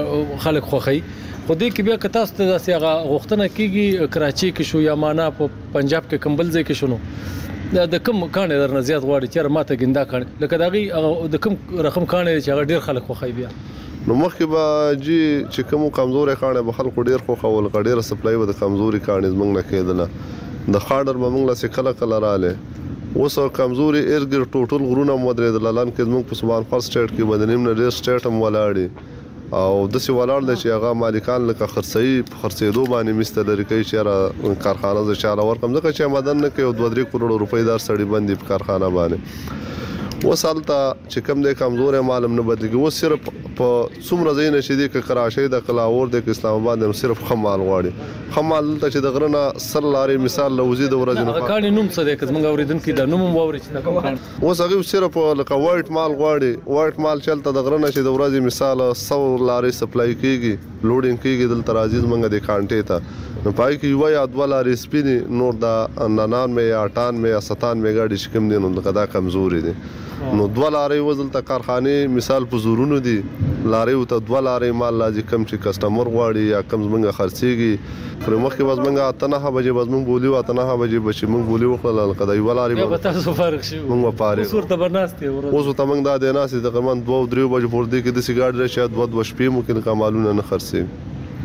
خلک خوښوي، خو دې کې بیا که تاسو ته داسې هغه غوښتنه کېږي کراچۍ کې شو یا مانا په پنجاب کې کوم بل ځای کې شو، نو د کوم کاڼی درنه زیات غواړي چېرې ماته ګندا کاڼی لکه د هغې د کوم رقم کاڼی دی چې هغه ډېر خلک خوښوي؟ بیا نو مخکې به جي چې کوم کمزوري کاڼی به خلکو ډېر خوښول، لکه ډېره سپلای به د کمزوري کاڼي زموږ نه کېدله، د خاډر به موږ لاسې کله کله رالی. اوس کمزوري ایرګر ټوټل غرونه هم ودرېدل، الان کې زموږ په سبحان خور سټیټ کې به د نیم نه ډېر سټیټ هم ولاړ او داسې ولاړ دی چې هغه مالکان لکه خرڅوي په خرڅېدو باندې مسته لري کوي چې یاره کارخانه زه چاله ورکړم، ځکه چې آمدن نه کوي او دوه درې کروړه روپۍ دار سړي بند دي په کارخانه باندې. اوس هلته چې کوم دی کمزوری مال هم نه بدلېږي، اوس صرف په څومره ځایونه چې دي که کراچۍ ده که لاهور دی که اسلام آباد دی نو صرف ښه مال غواړي. ښه مال دلته چې د غره نه سل لارې مثال له وځي د ورځې هغه کاڼي نوم څه دی که زموږ اورېدونکي دا نوم هم واوري چې دا کوم کاڼي؟ اوس هغې صرف لکه وایټ مال غواړي، وایټ مال چې هلته د غره نه چې د ورځې مثال سو لارې سپلای کېږي، لوډینګ کېږي دلته راځي زموږ د کانټې ته، نو پای کې یوه یا دوه لارې سپینې، نور دا ننانوې یا اټانوې یا ستانوې ګاډي چې کوم دي نو لکه دا کمزوري دي. نو دوه لارې اوس دلته کارخانې مثال په زورونو دي، لارې ورته دوه لارې مال راځي، کوم چې کسټمر غواړي یا کوم زموږ خرڅېږي. پرې مخکې به زموږ اته نهه بجې به زموږ بولي وه، اته نهه بجې به چې موږ بولي وکړله لکه د یوه لارې به تاسو فارغ شوي موږ به فارغ، اوس ورته به ناست یې، اوس ورته موږ دا دی ناست یې تقریبا دوه او درېو بجو پورې دې کې داسې ګاډي راشي دوه دوه شپې مو کې لکه مالونه نه خرڅېږي.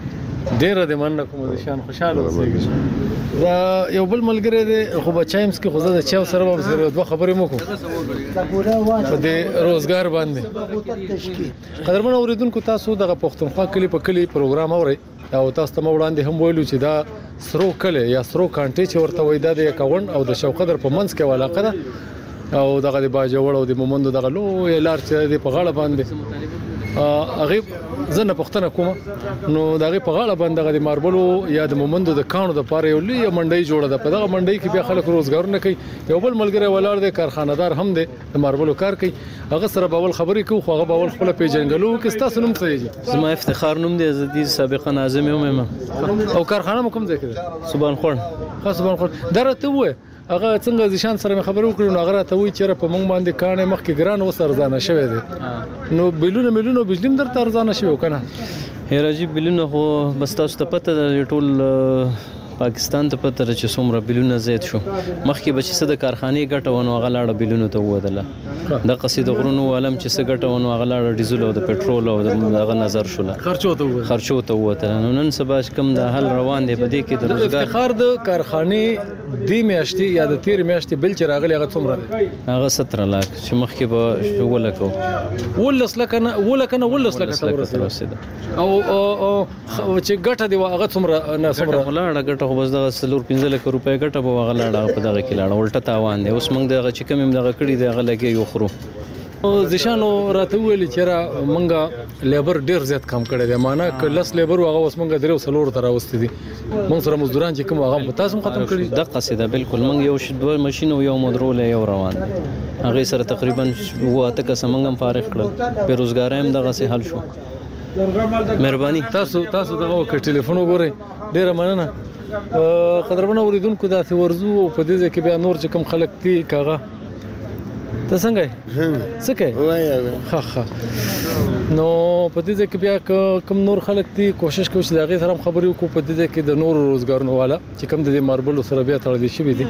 ډېره دې مننه کوم د شان خوشحاله اوسېږي. دا یو بل ملګری دی خو به چایمس کې خو زه د چاو سره به سره دوه خبرې مو کوم په دې روزګار باندې. قدرمن اورېدونکو تاسو دغه پښتونخوا کلي په کلي پروګرام اورئ او تاسو ته مو وړاندې هم ویلو چې دا سرو کلی یا سرو کانټې چې ورته وایي دا د یکاون او د شوقدر په منځ کې علاقه ده او دغه د باجوړ او د مومندو دغه لویه لار چې دی په غاړه باندې هغې زه نه پوښتنه کوم نو د هغې په غاړه باندې دغه د ماربلو یا د مومندو د کاڼو دپاره یو لویه منډۍ جوړه ده. په دغه منډۍ کې بیا خلک روزګارونه کوي. یو بل ملګری ولاړ دی کارخانهدار هم دی د ماربلو کار کوي، هغه سره به اول خبرې کوو خو هغه به اول خپله پېژنګلو وکړي. ستاسو نوم څه دی؟ زما افتخار نوم دی، زه دې سابقه ناظم یم. او کارخانه مو کوم ځای کې ده؟ سبحان خور. ښه سبحان خور. دا راته ووایه هغه څنګه ځیشان سره مې خبرې وکړې نو هغه راته وایي چېرې په موږ باندې کاڼی مخکې ګران اوس ارزانه شوی دی، نو بیلونه میلونه بجلي هم درته ارزانه شوي و که نه؟ هیر عجیب بیلونه خو بس تاسو ته پته ده ټول پاکستان ته پته چې څومره بلونه زیات شو مخکې به چې څه د کارخانې ګټه ونه هغه لاړه بلونو ته وودله د قصید غرونو علم چې څه ګټه ونه هغه لاړه ډیزل او د پټرول او دغه نظر شوله خرچو ته وودله خرچو ته وودله نو نن سبا کوم د حل روان دی په دې کې د روزګار افتخار د کارخانې دې میاشتې یا د تیر میاشتې بل چې راغلی هغه څومره دی هغه ستر لک چې مخکې به ولکو ولس لک نه ولک نه ولس لک ته ورسېده او چې ګټه دی هغه څومره نه څومره ولاړه ګټه خو بس دغه څلور پنځه لک روپۍ ګټه به هغه لاړه په دغه کې لاړه الټه تاوان دی اوس موږ دغه چې کوم دغه کړي دی هغه لګي یو خرو ځشانو راته ویل چې را مونږه لیبر ډیر زیات کم کړی دی معنا ک لس لیبر هغه اوس مونږ درو سلور تر اوستې دي مونږ سره مزدوران چې کوم هغه په تاسو ختم کړی د قصیده بالکل مونږ یو شډ ماشين او یو مدرول یو روان هغه سره تقریبا واته کس مونږ فارغ کړل بیروزګار هم دغه سه حل شو مهرباني تاسو تاسو دغه ک ټلیفون وګورئ ډیر مننه قدرمن اوریدونکو داسې ورزو په دې کې بیا نور چې کوم خلک دي کاغه ته څنګه څه کوي وایي ها ها نو په دې کې بیا کوم نور خلک دي کوشش کوي چې دغه سره خبرې وکړو په دې کې د نور روزګارونو والا چې کوم د ماربل سره بیا تړل شي دي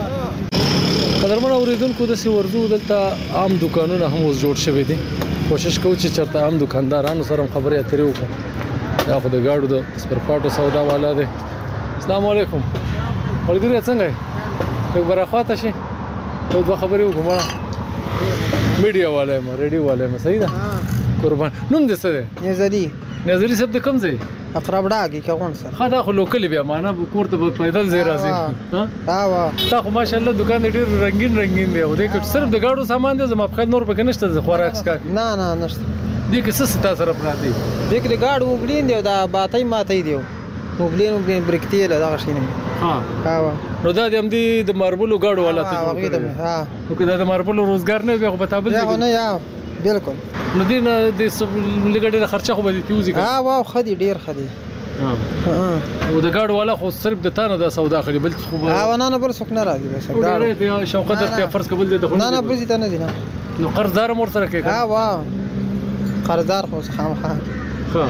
قدرمن اوریدونکو د سی ورزو دلته عام دکانونه هم اوس جوړ شوي دي کوشش کوي چې چرته عام دکاندارانو سره خبرې اترې وکړو دا خو د گاډو د سپر پارټو سودا والا دی السلام علیکم ولګری څنګه یو برخواته شي یو دوه خبرې وکړم میډیا والے ما ریډیو والے ما صحیح ده قربان نوم دې څه دی نظری نظری صاحب د کوم ځای اقرب ډاګي کوم سره خا دا خو لوکل بیا معنا کور ته پیدل ځای راځي ها وا تا خو ماشاءالله دکان ډیر رنگین رنگین دی او دې کې صرف د گاډو سامان دی زما په نور پکې نشته د خوراک سکا نه نه نشته دې کې څه ستاسو سره پراتی دې کې گاډو وګلین دی دا باتای ماتای دی وګلین وګلین برکتیل دا غشینه ها ها نو دا د امدي د ماربلو گاډو والا ته ها نو که دا د ماربلو روزګار نه وي خو په تابل دی نه یا بالکل نو دې نه د لګړې خرچه خو به دي تیوزي ها واو خدي ډیر خدي ها او د گاډو والا خو صرف د تانه د سودا خري بل خو ها نه نه بل څوک نه راځي بس ګاډي ته شوقت ته فرض قبول دي نه نه بزي ته نه دي نو قرضدار مور سره کې ها واو قرضدار خو خامخا ها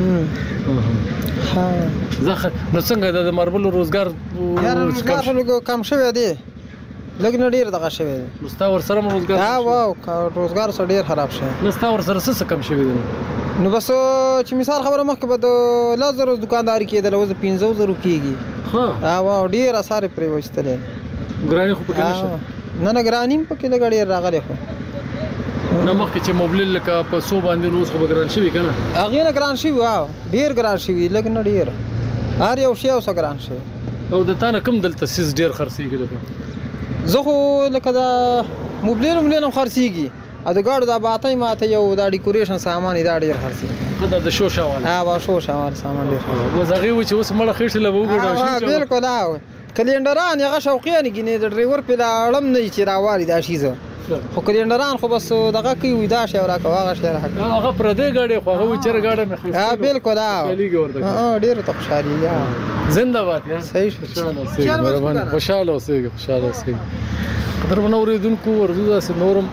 ها زخه نو څنګه د ماربل روزګار روزګار کم شوی دی لګ نه ډیر دغه شوی دی مستا ور سره روزګار ها واو روزګار سره ډیر خراب شوی مستا ور سره څه کم شوی دی نو بس چې مثال خبره مخکې به د لازر دکانداري کېدل او د پنځه زره کېږي ها ها واو ډیر اثر پرې وستلې ګرانی خو پکې نشه نه نه ګرانیم پکې لګ ډیر راغلی خو نو مخکې چې موبایل لکه په سو باندې روز خو ګران شي کنه هغه نه ګران شي واو ډیر ګران شي لګ نه ډیر هر یو شی اوس ګران شي او د تانه کوم دلته سیس ډیر خرڅيږي لکه زه خو لکه دا موبایل موبایل خرڅيږي ا د ګاډو د باتای ماته یو د ډیکوریشن سامان دا ډیر خرڅيږي خدای د شو شاوال ها وا شو شاوال سامان ډیر وزغي و چې اوس مړه خېټه لبو ګډا شي بالکل ها کلندران هغه شوقیان غینې د ډرایور په لاړم نه چې راوالي دا شیزه خو کلندران خو بس دغه کوي دا شی راکو هغه شی راکو هغه پر دې غاډي خو هغه چر غاډه مخ ها بالکل ها ډیر ته خوشالي یا زنده‌باد یا صحیح خوشاله خوشاله اوسئ خوشاله اوسئ قدر منوریدونکو ورزو داس نورم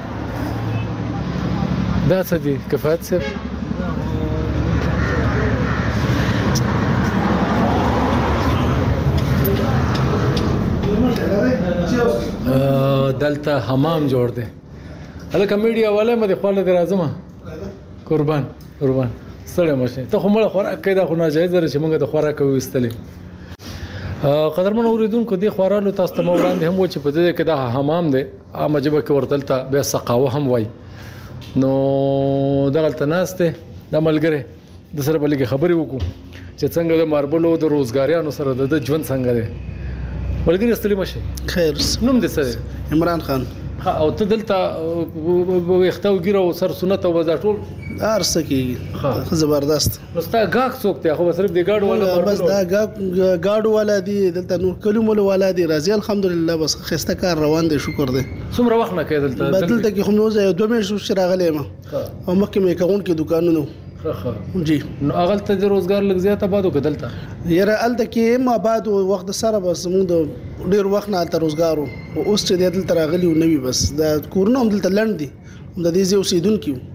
دا څه دي کفایت صاحب دلته حمام جوړ دی هلکه میډیا والے مده خپل د راځم قربان قربان سره مشه ته خو مړ خوراک کیدا خو ناجایز لري چې موږ د خوراک وستلې قدرمن اوریدونکو دی خورالو تاسو ته وړاندې هم و چې په دې کې دا حمام دی عامه جبه کې ورتلته به سقاوه هم وای نو دغلت ناس ته د ملګری د سره بلګي خبرې وکړو چې څنګه د ماربلو د روزګاریانو سره د ژوند څنګه دی ولګي استلی مشه خیر نوم دې سره عمران خان او ته دلته وختو ګیرو سر سنت او وزا ټول ارسه کی زبردست مستا غاک څوک ته خو صرف د گاډو والا بس دا گاډو والا دی دلته نور کلمو والا دی راځي الحمدلله بس خسته کار روان دی شکر دی څومره وخت نه کېدل ته بدلته کې خو نو زه دوه مې شو راغلی ما او مکه مې کاون کې دکانونو جی نو اغل ته د روزګار لږ زیاته بادو کدلته یره الته کې ما بعد وخت سره بس موږ د ډیر وخت نه الته روزګارو او اوس چې دلته راغلی او نوی بس د کورونو هم دلته لند دي د دې زیو سیدون کیو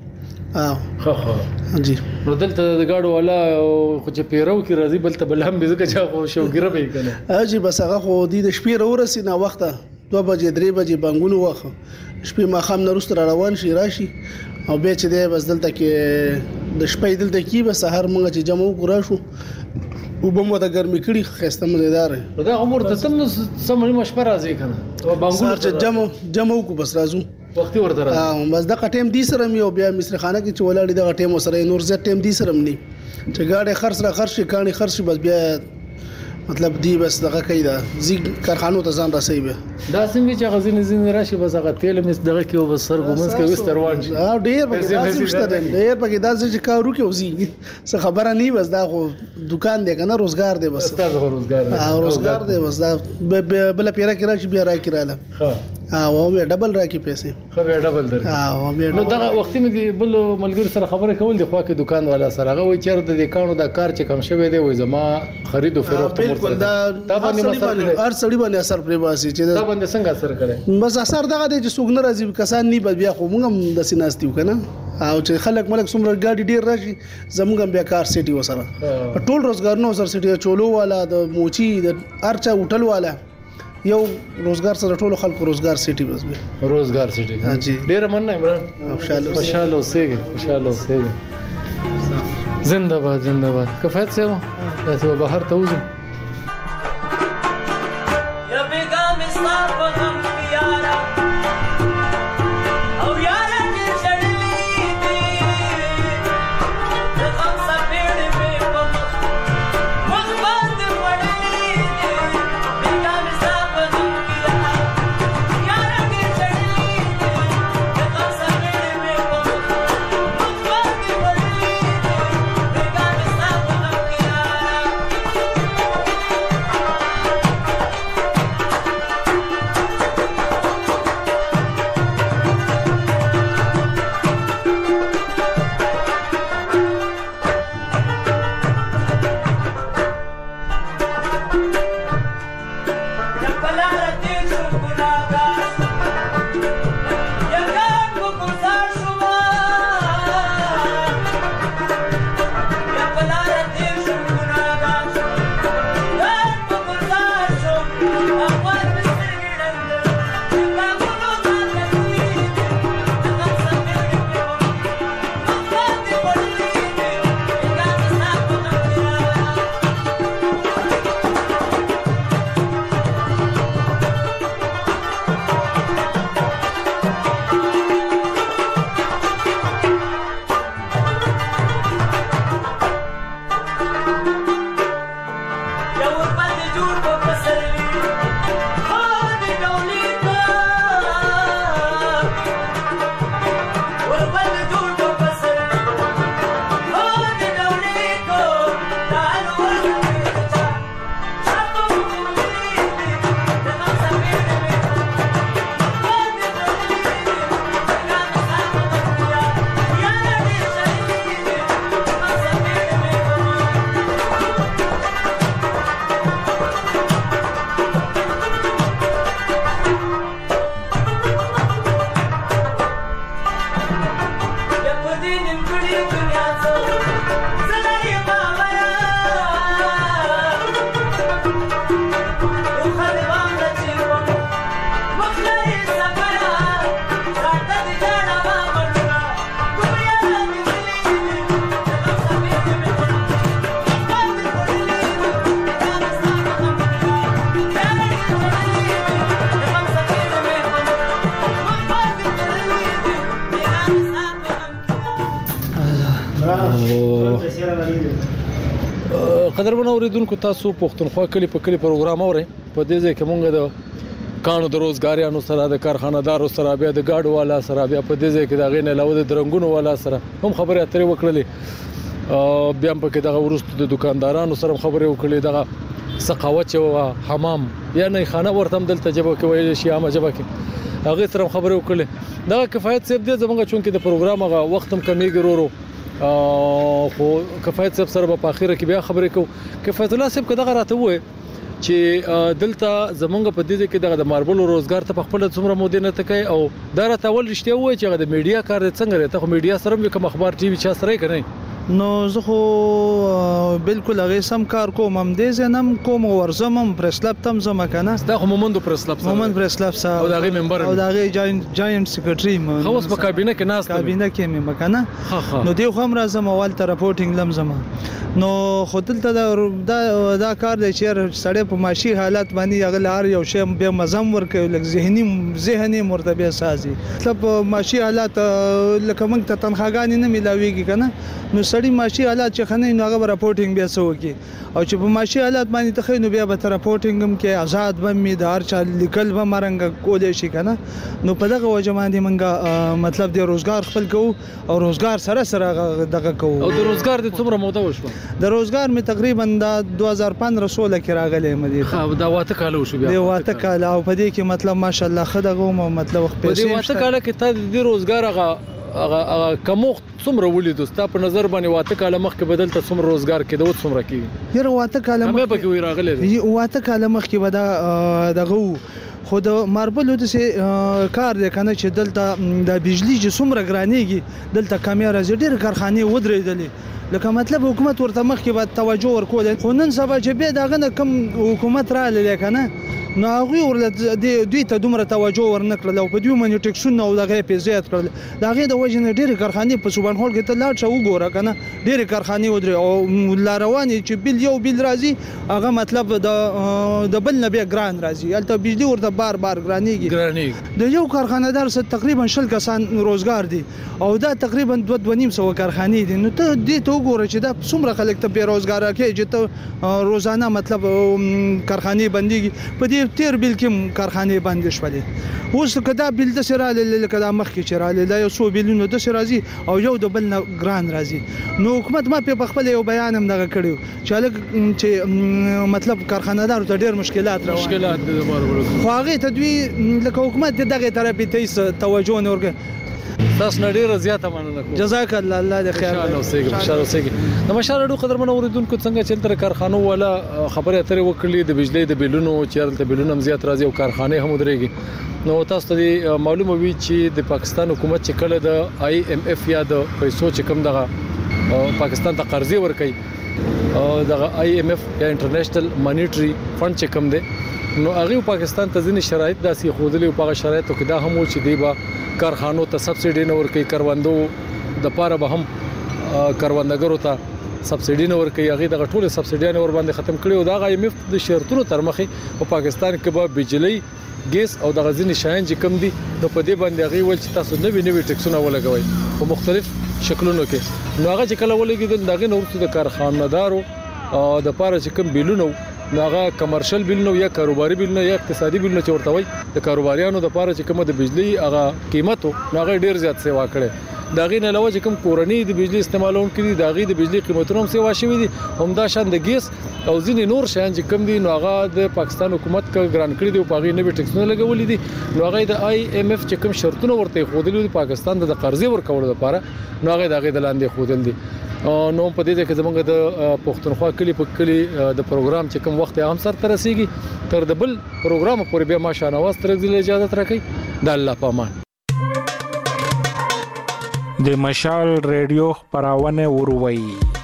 اه خو خو جی نو دلته د گاډو والا خو چې پیرو کې راځي بل ته بل هم به ځکه چې خو شوګره به کنه اجي بس هغه خو د شپې ورسي نه وخته دوه بجې درې بجې بنګونو وخه شپې ما خام نه روست را روان شي راشي او به چې دی بس دلته کې د شپې دلته کې بس سحر مونږ چې جمع وکړو شو او بمو د ګرمي کړي خسته مزیدار دا عمر ته تم سم مشوره راځي کنه بنګونو چې جمع جمع وکړو بس راځو وختي ورته راځي بس د ټیم دي سره مې او بیا مصر خانه کې چې ولاړې د ټیم سره نور زه ټیم دي سره مې چې گاډي خرڅ را خرڅ کاني خرڅ بس بیا مطلب دی بس دغه کیدا زی کارخانو ته ځان راسي به دا څنګه چې غزين زین راشي بس هغه تیل مس دغه کې وبس سر ګومنس کې وستروان شي ا ډیر پکې داسې مشته ډیر پکې داسې چې کارو کې وزي څه خبره نه بس دا خو دکان دی کنه روزګار دی بس تاسو روزګار دی ا روزګار دی بس دا بل پیرا کې راشي بیا را کې رااله ها او مې ډبل راکې پیسې خو به ډبل در او مې نو دا وخت مې بل ملګری سره خبره کول دی خو کې دکان والا سره هغه وای چیرته د کانو دا کار چې کم شوی دی وای زما خرید او فروخت بالکل دا دا باندې مسله هر سړي باندې اثر پرې باسي چې دا باندې څنګه اثر کړي بس اثر دغه دی چې څوک نه راځي کسان نه بیا خو موږ هم د سیناستیو کنه او چې خلک ملک څومره ګاډي ډیر راشي زموږ بیا کار سيټي وسره ټول روزګار نو سر سيټي چولو والا د موچي د ارچا هوټل والا یو روزګار سره ټول خلکو روزګار سيټي بس به روزګار سيټي ها جی ډیر مننه عمران خوشاله خوشاله اوسئ خوشاله اوسئ زنده باد زنده باد کفایت سیمه تاسو بهر ته وځو یا بیگم اسلام په غم کې یارا او یارا کې چړلې دي د غم سپېړې په مخ مخ باندې وړلې دي بیگم اسلام په غم کې یارا یارا کې چړلې دي د غم سپېړې په مخ مخ باندې وړلې دي بیگم اسلام په غم کې یارا قدرمن اوریدونکو تاسو پښتونخوا کلی په کلی پروګرام اورئ په دې ځای کې مونږ د کانو د روزګاریانو سره د کارخانه‌دارو سره بیا د گاډو والا سره بیا په دې ځای کې د غینې علاوه د درنګونو والا سره هم خبرې اترې وکړلې بیا په کې دغه ورستو د دکاندارانو سره خبرې وکړلې دغه سقاوت او حمام یا نه خانه ورته دلته جبه کې ویل شي عامه جبه کې هغه سره خبرې وکړلې دغه کفایت صاحب دې زمونږ چون کې د پروګرام هغه وخت هم کمیږي ورو خو کفایت صاحب سره په اخیره کې بیا خبرې کو کفایت الله صاحب کداغه راته وې چې دلته زمونږ په دې کې دغه د ماربل روزګار ته خپل څومره مودې نه تکي او دا راته ول رښتیا وایي چې د میډیا کار څنګه ته خو میډیا سره کوم اخبار ټي وي چا سره کوي نو زه خو بالکل هغه سم کار کوم هم دې زنم کوم ورزم هم پریس کلب تم زما کنه دا خو مومند پریس کلب سره مومند پریس کلب سره او دغه ممبر او دغه جاینټ جاینټ سیکریټری مو خو اوس په کابینه کې ناس کابینه کې مې مکنه نو دې خو هم راځم اول ته راپورټینګ لم زما نو خودل ته دا دا کار دی چې سړی په معاشي حالت باندې هغه لار یو شی به مزم ورکوي لکه ذهني ذهني مرتبه سازي مطلب معاشي حالت لکه موږ ته تنخواګانی نه ملاويږي کنه نو سړی معاشي حالت چې خنه نو هغه راپورټینګ بیا سو کی او چې په معاشي حالت باندې ته نو بیا به راپورټینګ هم کې آزاد به می دار چا لیکل به مرنګ کولې شي کنه نو په دغه وجه باندې موږ مطلب د روزګار خپل کو او روزګار سره سره دغه کو او د روزګار د څومره موده وشو د روزګار می تقریبا د دوه هزار پندرہ سولہ کې راغلی مدي خو دا واته کال وشو بیا د واته کال او په دې کې مطلب ماشاءالله خدغه مو مطلب په دې واته کال کې ته د روزګار هغه هغه کوم څومره ولیدو ستا په نظر باندې واته کال مخکې بدلته څومره روزګار کې دوت څومره کې یره واته کال مخکې به کې راغلی واته کال مخکې به دا دغه خود ماربل د سه کار دی کنه چې دلته د بجلی چې څومره ګرانېږي دلته کامیرا زړه کارخانه ودرېدلې لکه مطلب حکومت ورته مخکې به توجه ورکول خو نن سبا چې به داغه کم حکومت را للی کنه نو هغه ورله دوی ته دومره توجه ورنکړل او په دوی باندې ټیکسونه او دغه په زیات کړل دغه د وجه نه ډېر کارخانه په سوبان هول کې ته لاړ شو وګوره کنه ډېر کارخانه ودرې او لارواني چې بل یو بل راځي هغه مطلب د د بل نه بیا ګران راځي البته بجلی ورته بار بار ګرانېږي ګرانېږي د یو کارخانه دار سره تقریبا شل کسان روزګار دي او دا تقریبا دوه دوه نیم سو کارخانه دي نو ته دې ته وګوره چې دا څومره خلک ته بیروزګار کې چې ته روزانه مطلب کارخانه بنديږي په دې تیر بل کې کارخانه بند شولې اوس کدا بل د سره لکه دا مخ کې چراله دا یو سو بلونو د سره راځي او یو د بل نه ګران راځي نو حکومت ما په خپل یو بیان هم دغه کړیو چې چې مطلب کارخانه‌دار ته ډېر مشکلات راوړي مشکلات د ماربل خو هغه تدوی لکه حکومت دغه طرف ته توجه نه ورکړي تاسو نه ډیره زیاته مننه کوم جزاک الله الله دې خیر الله اوسېږي خوشاله اوسېږي د مشال اډو قدر من اوریدونکو څنګه چې تر کارخانو ولا خبره اترې وکړلې د بجلی د بیلونو چیرته بیلونو هم زیات راځي او کارخانه هم درېږي نو تاسو ته معلومه وي چې د پاکستان حکومت چې کله د آی ایم اف یا د پیسو چې کوم دغه پاکستان ته قرضې ورکړي او دغه آی ایم اف یا انټرنیشنل مانیټری فند چې کوم دی نو هغه پاکستان ته ځینې شرایط داسې خودلې په شرایطو کې دا هم و چې دی با کارخانو ته سبسيډي نه ورکړي کروندو د پاره به هم کروندګرو ته سبسيډي نه ورکړي هغه د ټوله سبسيډي نه ور باندې ختم کړي او دا آی ایم اف د شرطونو تر مخې په پاکستان کې به بجلی ګیس او د غزنی شاین چې کم دي نو په دې باندې هغه ول چې تاسو نوې نوې ټیکسونه ولګوي په مختلف شکلونو کې نو هغه چې کله ولګي دغه نورته د کارخانه‌دارو د پاره چې کم بیلونو نو هغه کمرشل بیل نو یا کاروباري بیل نو یا اقتصادي بیل نو چورته وي د کاروباریانو د پاره چې کومه د بجلی هغه قیمت نو هغه ډیر زیات سیوا کړي دا غي نه علاوه چې کوم کورنۍ د بجلی استعمالون کړي دا غي د بجلی قیمتونو هم سیوا شوي دي همدا شان د ګیس او ځینې نور شیان چې کوم دي نو هغه د پاکستان حکومت کا ګران کړی دی او په غي نه به ټیکسونه لګولې دي نو هغه د آی ایم اف چې کوم شرطونه ورته خودلې دي پاکستان د قرضې ورکول لپاره نو هغه د غي د لاندې خودل دي نو په دې کې زمونږ د پښتونخوا کلی په کلی د پروګرام چې کوم وخت هم سره ترسيږي تر د بل پروګرام پورې به ماشا نواز تر دې اجازه راکړي د الله پامان د مشال ریډیو خبرونه وروي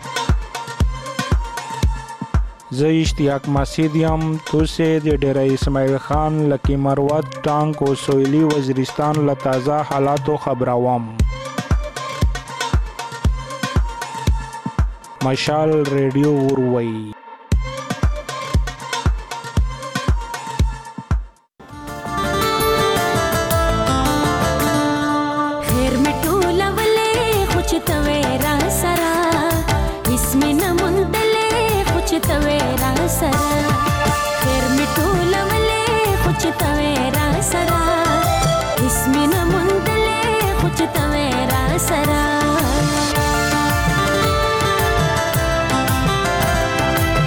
زه اشتیاق مسیدیم توسه د ډیره اسماعیل خان لکی مروت ټانک او سویلی وزیرستان له تازه حالاتو خبروم مشال ریډیو وروي خیر مټو لولې خوچ تویرا سرا اسمه نمندلې خوچ تویرا سرا خیر مټو لولې خوچ تویرا سرا اسمه نمندلې خوچ تویرا سرا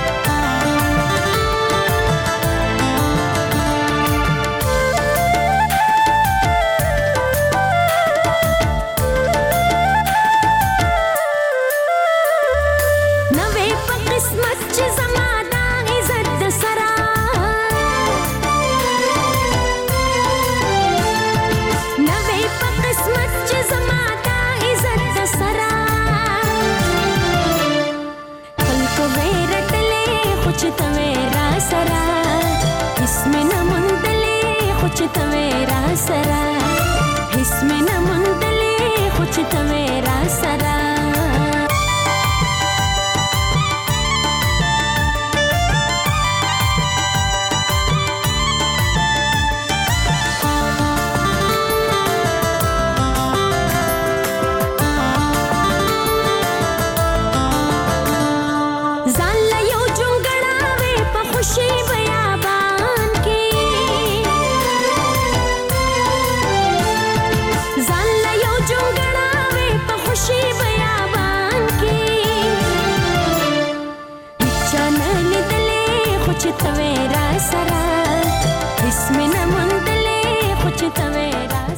سره هیڅ مې نه